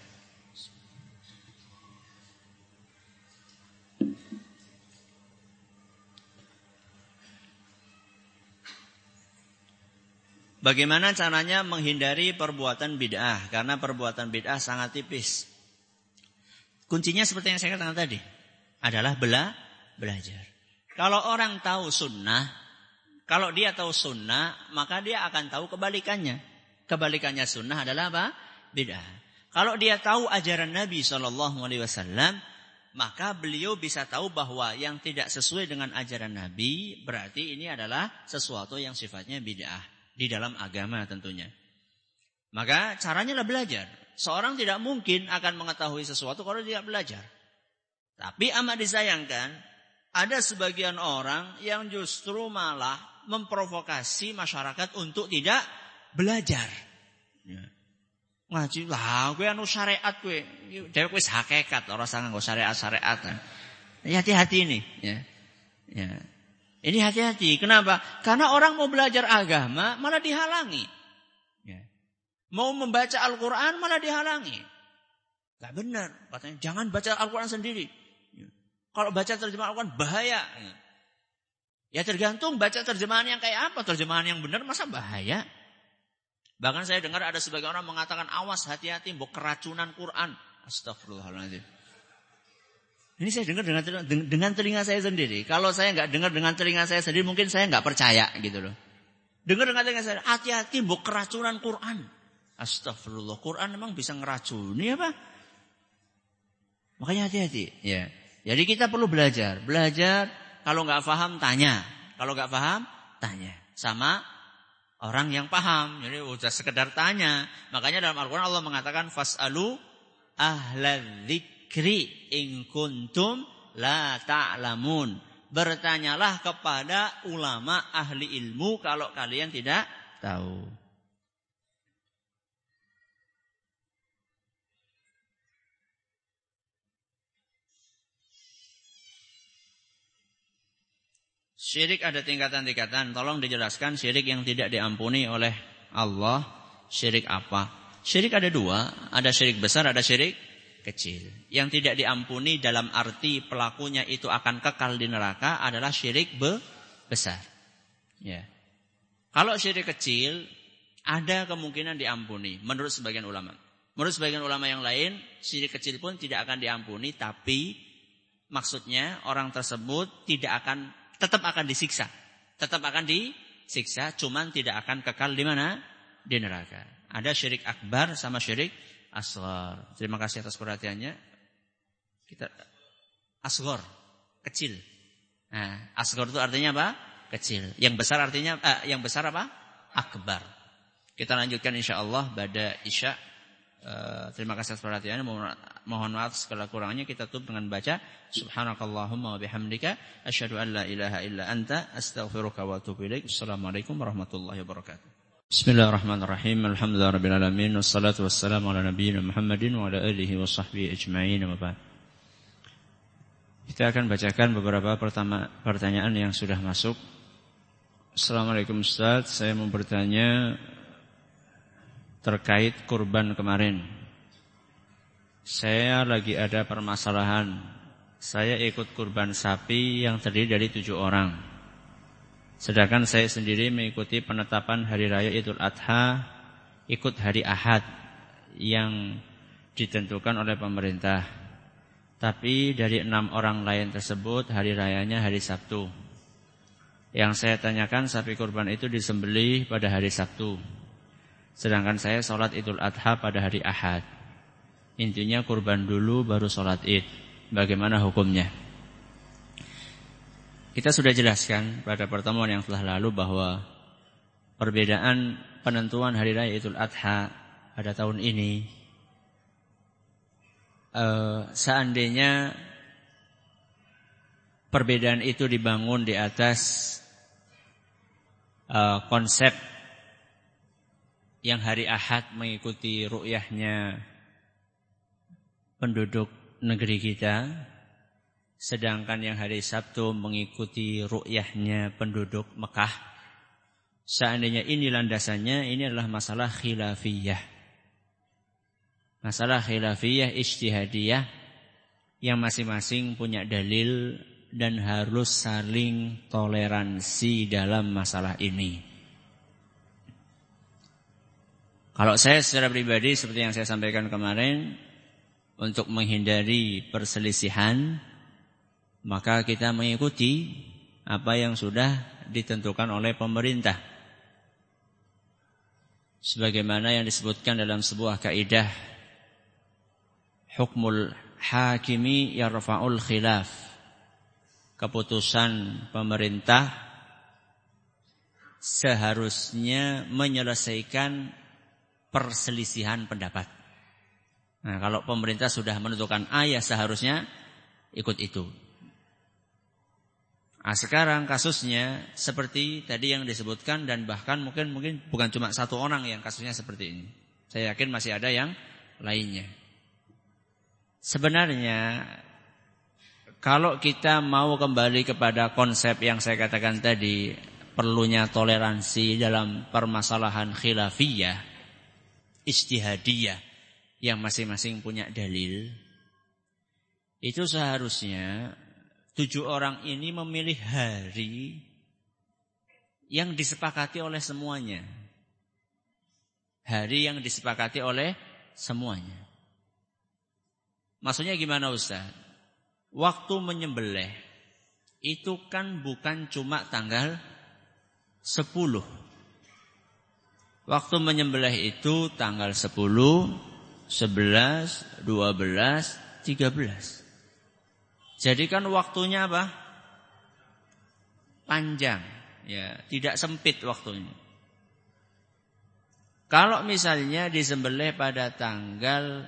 Bagaimana caranya menghindari perbuatan bid'ah? Karena perbuatan bid'ah sangat tipis. Kuncinya seperti yang saya katakan tadi. Adalah bela, belajar. Kalau orang tahu sunnah, kalau dia tahu sunnah, maka dia akan tahu kebalikannya. Kebalikannya sunnah adalah apa? Bid'ah. Kalau dia tahu ajaran Nabi shallallahu alaihi wasallam, maka beliau bisa tahu bahwa yang tidak sesuai dengan ajaran Nabi, berarti ini adalah sesuatu yang sifatnya bid'ah. Di dalam agama tentunya. Maka caranya lah belajar. Seorang tidak mungkin akan mengetahui sesuatu kalau tidak belajar. Tapi amat disayangkan, ada sebagian orang yang justru malah memprovokasi masyarakat untuk tidak belajar. Ya. Ngaji lah, gue anu syariat gue, dia gue hakikat, orang sangat gue syariat syariat. Ya, hati-hati ini. Ya, ya. Ini hati-hati. Kenapa? Karena orang mau belajar agama malah dihalangi. Ya. Mau membaca Al-Quran malah dihalangi. Gak benar. Katanya jangan baca Al-Quran sendiri. Ya. Kalau baca terjemahan Al-Quran bahaya. Ya. Ya tergantung baca terjemahan yang kayak apa. Terjemahan yang benar masa bahaya. Bahkan saya dengar ada sebagian orang mengatakan awas hati-hati mau keracunan Quran. Astagfirullahaladzim. Ini saya dengar dengan, dengan telinga saya sendiri. Kalau saya nggak dengar dengan telinga saya sendiri, mungkin saya nggak percaya gitu loh. Dengar dengan telinga saya, hati-hati mbok keracunan Quran. Astagfirullah, Quran memang bisa ngeracuni apa? Makanya hati-hati. Ya. Jadi kita perlu belajar, belajar. Kalau nggak paham tanya, kalau nggak paham tanya sama orang yang paham. Jadi udah sekedar tanya. Makanya dalam Al-Quran Allah mengatakan fasalu ahlal dzikri Kri in kuntum la ta'lamun. Bertanyalah kepada ulama ahli ilmu kalau kalian tidak tahu. Syirik ada tingkatan-tingkatan. Tolong dijelaskan syirik yang tidak diampuni oleh Allah. Syirik apa? Syirik ada dua. Ada syirik besar, ada syirik kecil. Yang tidak diampuni dalam arti pelakunya itu akan kekal di neraka adalah syirik be besar. Ya. Kalau syirik kecil ada kemungkinan diampuni menurut sebagian ulama. Menurut sebagian ulama yang lain syirik kecil pun tidak akan diampuni, tapi maksudnya orang tersebut tidak akan tetap akan disiksa. Tetap akan disiksa, cuman tidak akan kekal di mana? Di neraka. Ada syirik akbar sama syirik asghar. Terima kasih atas perhatiannya. Kita asghar, kecil. Nah, asghar itu artinya apa? Kecil. Yang besar artinya eh, yang besar apa? Akbar. Kita lanjutkan insyaallah pada Isya. Uh, terima kasih atas perhatiannya. Mohon, mohon maaf segala kurangnya. Kita tutup dengan baca subhanakallahumma wa bihamdika asyhadu an la ilaha illa anta astaghfiruka wa atubu ilaik. Assalamualaikum warahmatullahi wabarakatuh. Bismillahirrahmanirrahim. Alhamdulillahirabbil alamin wassalatu wassalamu ala nabiyyina Muhammadin wa ala alihi wa sahbihi ajma'in. Wa ba'd. Kita akan bacakan beberapa pertama, pertanyaan yang sudah masuk. Assalamualaikum Ustaz, saya mau bertanya terkait kurban kemarin. Saya lagi ada permasalahan. Saya ikut kurban sapi yang terdiri dari tujuh orang. Sedangkan saya sendiri mengikuti penetapan hari raya Idul Adha, ikut hari Ahad yang ditentukan oleh pemerintah. Tapi dari enam orang lain tersebut hari rayanya hari Sabtu. Yang saya tanyakan, sapi kurban itu disembelih pada hari Sabtu. Sedangkan saya sholat Idul Adha pada hari Ahad. Intinya kurban dulu baru sholat Id. Bagaimana hukumnya? Kita sudah jelaskan pada pertemuan yang telah lalu bahwa perbedaan penentuan hari raya Idul Adha pada tahun ini, uh, seandainya perbedaan itu dibangun di atas uh, konsep yang hari Ahad mengikuti ru'yahnya penduduk negeri kita, sedangkan yang hari Sabtu mengikuti ru'yahnya penduduk Mekah. Seandainya ini landasannya, ini adalah masalah khilafiyah. Masalah khilafiyah ijtihadiyah yang masing-masing punya dalil dan harus saling toleransi dalam masalah ini. Kalau saya secara pribadi seperti yang saya sampaikan kemarin, untuk menghindari perselisihan, maka kita mengikuti apa yang sudah ditentukan oleh pemerintah. Sebagaimana yang disebutkan dalam sebuah kaidah, hukmul hakimi yarfa'ul khilaf. Keputusan pemerintah seharusnya menyelesaikan perselisihan pendapat. Nah, kalau pemerintah sudah menentukan A, ya seharusnya ikut itu. Nah, sekarang kasusnya seperti tadi yang disebutkan, dan bahkan mungkin mungkin bukan cuma satu orang yang kasusnya seperti ini. Saya yakin masih ada yang lainnya. Sebenarnya kalau kita mau kembali kepada konsep yang saya katakan tadi, perlunya toleransi dalam permasalahan khilafiyah, ijtihadiyah yang masing-masing punya dalil, itu seharusnya tujuh orang ini memilih hari yang disepakati oleh semuanya. Hari yang disepakati oleh semuanya. Maksudnya gimana Ustaz? Waktu menyembelih itu kan bukan cuma tanggal sepuluh. Waktu menyembelih itu tanggal sepuluh, sebelas, dua belas, tiga belas. Jadi kan waktunya apa? Panjang, ya, tidak sempit waktunya. Kalau misalnya disembelih pada tanggal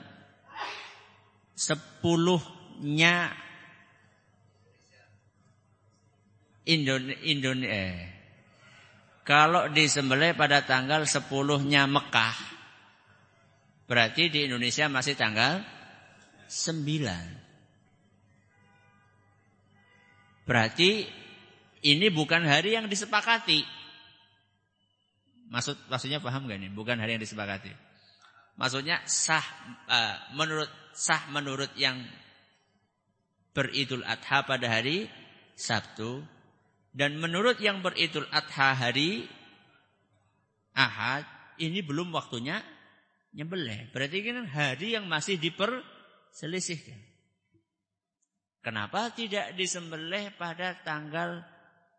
sepuluhnya Indonesia, Indonesia eh, kalau disembelih pada tanggal sepuluhnya Mekah, berarti di Indonesia masih tanggal sembilan. Berarti ini bukan hari yang disepakati. Maksud maksudnya paham gak nih? Bukan hari yang disepakati. Maksudnya sah uh, menurut sah menurut yang beridul adha pada hari Sabtu, dan menurut yang beridul adha hari Ahad, ini belum waktunya nyembelih. Berarti kan hari yang masih diperselisihkan. Kenapa tidak disembelih pada tanggal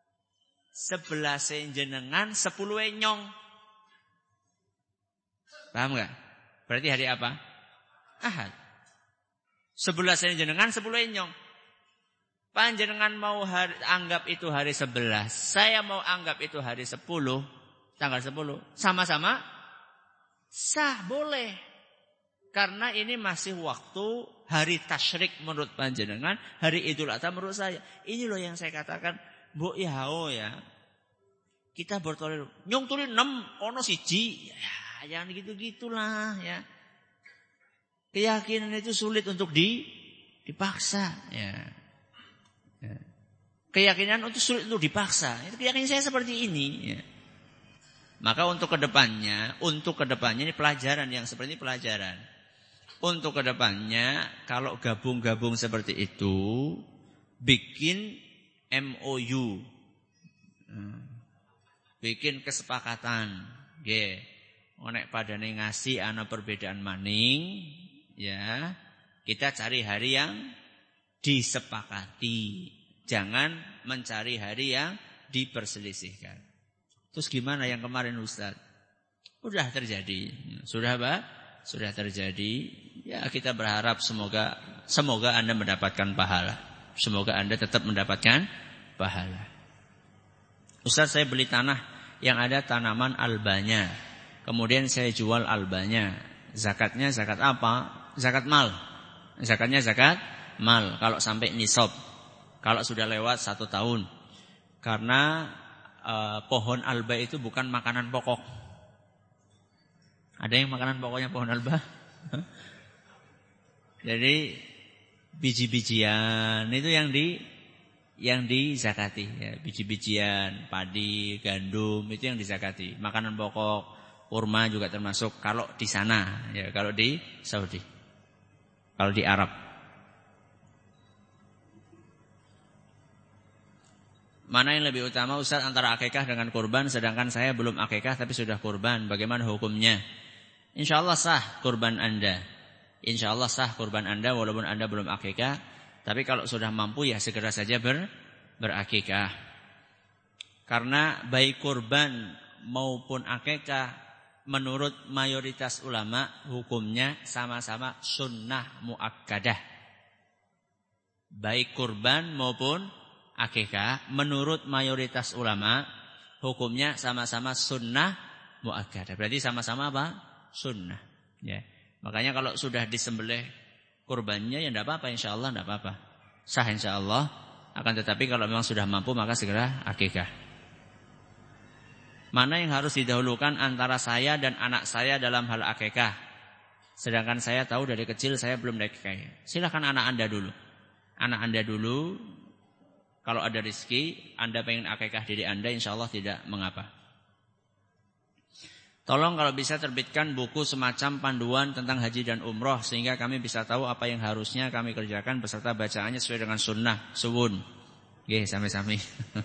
sebelas jenengan, sepuluh nyong? Paham enggak? Berarti hari apa? Ahad. Sebelas ini jenengan, sepuluh nyong. Panjenengan mau hari, anggap itu hari sebelas, saya mau anggap itu hari sepuluh, tanggal sepuluh, sama-sama sah, boleh. Karena ini masih waktu hari tasyrik menurut panjenengan, hari Idul Adha menurut saya. Ini loh yang saya katakan, mbok yao ya. Kita bertoleransi. Nyong tuli enam, ono siji. Ya, jangan gitu-gitulah ya. Keyakinan itu sulit untuk di, dipaksa ya. Ya. Keyakinan itu sulit untuk dipaksa. Itu keyakinan saya seperti ini ya. Maka untuk kedepannya, untuk kedepannya ini pelajaran yang seperti ini pelajaran. Untuk kedepannya, kalau gabung-gabung seperti itu, bikin M O U, bikin kesepakatan. Nggih, nek padane ngasih ana perbedaan maning, ya kita cari hari yang disepakati. Jangan mencari hari yang diperselisihkan. Terus gimana yang kemarin Ustaz? Sudah terjadi. Sudah apa? Sudah terjadi. Ya kita berharap semoga semoga Anda mendapatkan pahala. Semoga Anda tetap mendapatkan pahala. Ustaz, saya beli tanah yang ada tanaman albanya. Kemudian saya jual albanya. Zakatnya zakat apa? Zakat mal. Zakatnya zakat mal. Kalau sampai nisab. Kalau sudah lewat satu tahun. Karena uh, pohon alba itu bukan makanan pokok. Ada yang makanan pokoknya pohon alba? Jadi biji-bijian itu yang di yang dizakati ya. Biji-bijian, padi, gandum itu yang dizakati. Makanan pokok, kurma juga termasuk kalau di sana ya, kalau di Saudi. Kalau di Arab. Mana yang lebih utama Ustaz antara akikah dengan kurban, sedangkan saya belum akikah tapi sudah kurban, bagaimana hukumnya? Insyaallah sah kurban Anda. Insyaallah sah kurban Anda walaupun Anda belum akikah, tapi kalau sudah mampu ya segera saja ber, berakikah. Karena baik kurban maupun akikah menurut mayoritas ulama hukumnya sama-sama sunnah muakkadah. Baik kurban maupun akikah menurut mayoritas ulama hukumnya sama-sama sunnah muakkadah. Berarti sama-sama apa? Sunnah. Ya. Makanya kalau sudah disembelih kurbannya ya tidak apa-apa, insyaallah tidak apa-apa. Sah insyaallah. Akan tetapi kalau memang sudah mampu maka segera akikah. Mana yang harus didahulukan antara saya dan anak saya dalam hal akikah? Sedangkan saya tahu dari kecil saya belum akikah. Silakan anak Anda dulu. Anak Anda dulu. Kalau ada rezeki, Anda pengen akikah diri Anda, insyaallah tidak mengapa. Tolong kalau bisa terbitkan buku semacam panduan tentang haji dan umroh sehingga kami bisa tahu apa yang harusnya kami kerjakan beserta bacaannya sesuai dengan sunnah. Suwun. Nggih, sami-sami.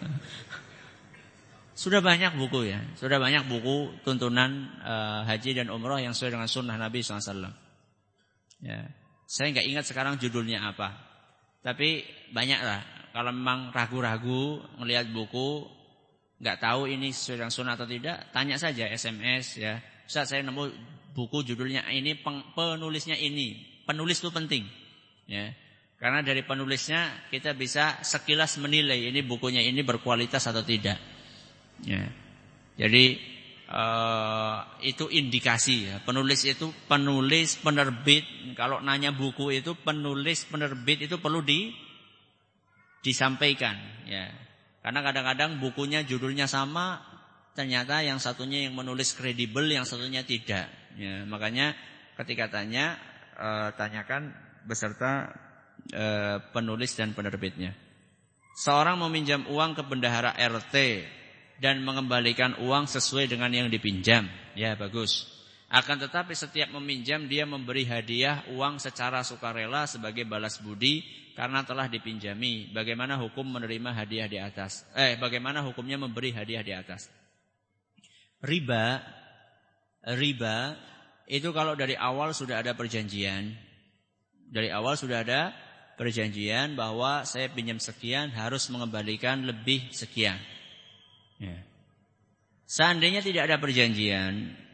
Sudah banyak buku ya. Sudah banyak buku tuntunan uh, haji dan umroh yang sesuai dengan sunnah Nabi shallallahu alaihi wasallam. Ya. Saya nggak ingat sekarang judulnya apa. Tapi banyaklah. Kalau memang ragu-ragu melihat buku, nggak tahu ini sesuai dengan sunnah atau tidak, tanya saja S M S ya. Ustaz, saya nemu buku judulnya ini, penulisnya ini. Penulis itu penting ya. Karena dari penulisnya kita bisa sekilas menilai ini bukunya ini berkualitas atau tidak. Ya. Jadi uh, itu indikasi ya. Penulis itu penulis penerbit. Kalau nanya buku itu penulis penerbit itu perlu di disampaikan ya. Karena kadang-kadang bukunya judulnya sama, ternyata yang satunya yang menulis kredibel, yang satunya tidak. Ya, makanya ketika tanya, e, tanyakan beserta e, penulis dan penerbitnya. Seorang meminjam uang ke bendahara R T dan mengembalikan uang sesuai dengan yang dipinjam. Ya bagus. Akan tetapi setiap meminjam dia memberi hadiah uang secara sukarela sebagai balas budi karena telah dipinjami. Bagaimana hukum menerima hadiah di atas? Eh, bagaimana hukumnya memberi hadiah di atas? Riba, riba itu kalau dari awal sudah ada perjanjian, dari awal sudah ada perjanjian bahwa saya pinjam sekian harus mengembalikan lebih sekian. Ya. Seandainya tidak ada perjanjian,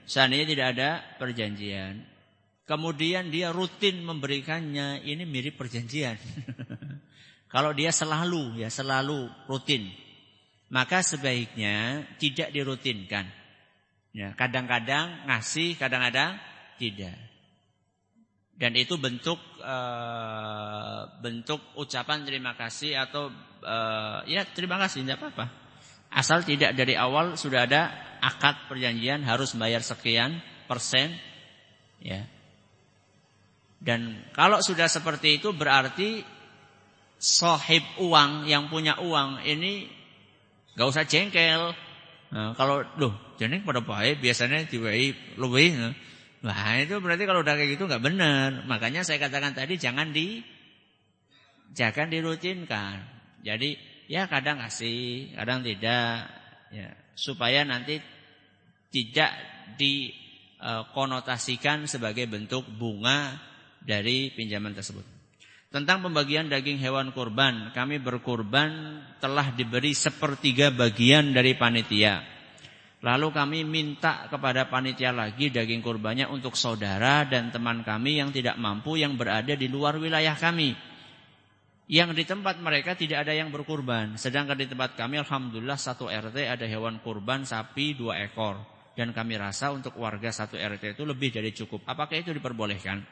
Seandainya tidak ada perjanjian. Kemudian dia rutin memberikannya, ini mirip perjanjian. Kalau dia selalu, ya selalu rutin, maka sebaiknya tidak dirutinkan. Ya, kadang-kadang ngasih, kadang-kadang tidak. Dan itu bentuk uh, bentuk ucapan terima kasih atau uh, ya terima kasih, tidak apa-apa. Asal tidak dari awal sudah ada akad perjanjian harus bayar sekian persen, ya. Dan kalau sudah seperti itu berarti sahib uang yang punya uang ini gak usah jengkel. Nah, kalau loh jeneng pada baik biasanya diwai lebih. Nah itu berarti kalau udah kayak gitu gak benar. Makanya saya katakan tadi jangan di jangan dirutinkan. Jadi ya kadang kasih, kadang tidak, ya, supaya nanti tidak dikonotasikan sebagai bentuk bunga dari pinjaman tersebut. Tentang pembagian daging hewan kurban, kami berkurban telah diberi sepertiga bagian dari panitia. Lalu kami minta kepada panitia lagi daging kurbannya untuk saudara dan teman kami yang tidak mampu yang berada di luar wilayah kami. Yang di tempat mereka tidak ada yang berkurban. Sedangkan di tempat kami alhamdulillah satu R T ada hewan kurban sapi dua ekor. Dan kami rasa untuk warga satu R T itu lebih dari cukup. Apakah itu diperbolehkan?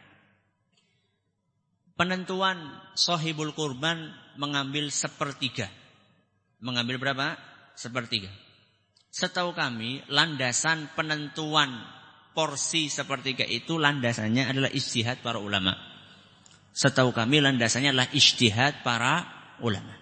Penentuan sahibul kurban mengambil sepertiga. Mengambil berapa? Sepertiga. Setahu kami landasan penentuan porsi sepertiga itu landasannya adalah ijtihad para ulama. Setahu kami landasannya adalah ijtihad para ulama.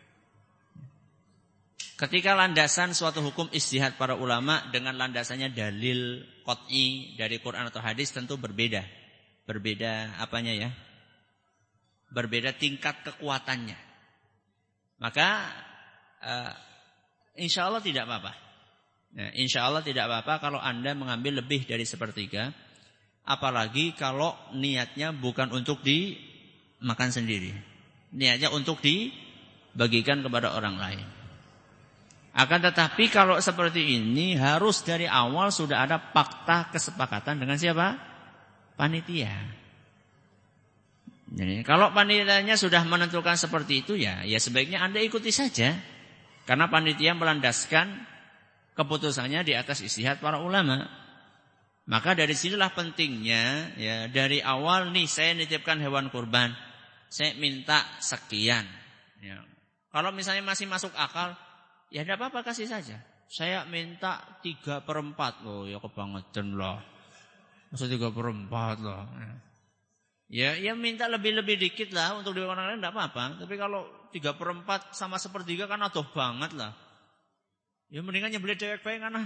Ketika landasan suatu hukum ijtihad para ulama dengan landasannya dalil qat'i dari Quran atau hadis tentu berbeda. Berbeda apanya ya? Berbeda tingkat kekuatannya. Maka uh, insya Allah tidak apa-apa. Nah, insya Allah tidak apa-apa kalau Anda mengambil lebih dari sepertiga. Apalagi kalau niatnya bukan untuk dimakan sendiri. Niatnya untuk dibagikan kepada orang lain. Akan tetapi kalau seperti ini harus dari awal sudah ada fakta kesepakatan dengan siapa? Panitia. Jadi, kalau panitianya sudah menentukan seperti itu ya, ya sebaiknya Anda ikuti saja. Karena panitia melandaskan keputusannya di atas ijtihad para ulama. Maka dari sinilah pentingnya ya dari awal nih saya nitipkan hewan kurban, saya minta sekian. Ya. Kalau misalnya masih masuk akal, ya tidak apa-apa kasih saja. Saya minta tiga per empat loh, ya kebangetan loh. Masa tiga per empat loh. Ya. Ya, ya minta lebih-lebih dikit lah untuk di orang lain tidak apa-apa. Tapi kalau tiga per empat sama sepertiga kan adoh banget lah. Ya mendingan nyebeli dewek bae kana.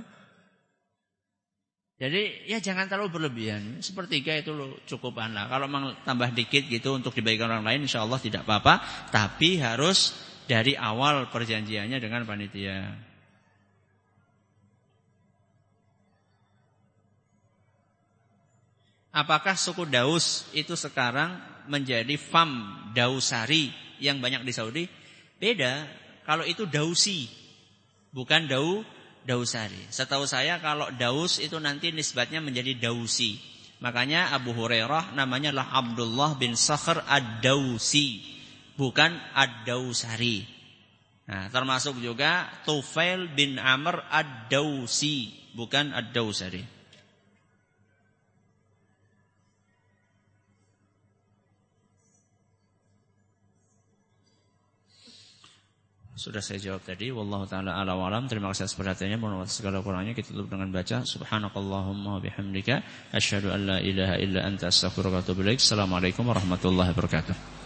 Jadi ya jangan terlalu berlebihan. Sepertiga itu loh cukupan lah. Kalau memang tambah dikit gitu untuk dibagikan orang lain insya Allah tidak apa-apa. Tapi harus dari awal perjanjiannya dengan panitia. Apakah suku Daus itu sekarang menjadi fam Dausari yang banyak di Saudi? Beda. Kalau itu Dausi, bukan Dau Dausari. Setahu saya kalau Daus itu nanti nisbatnya menjadi Dausi. Makanya Abu Hurairah namanya adalah Abdullah bin Sakhr ad-Dausi, bukan ad-Dausari. Nah, termasuk juga Tufail bin Amr ad-Dausi, bukan ad-Dausari. Sudah saya jawab tadi. Wallahu ta'ala ala wa alam. Terima kasih atas perhatiannya. Mohon maaf segala kurangnya. Kita tutup dengan baca subhanakallahumma bihamdika asyhadu an la ilaha illa anta astaghfiruka wa atubu ilaik. Assalamualaikum warahmatullahi wabarakatuh.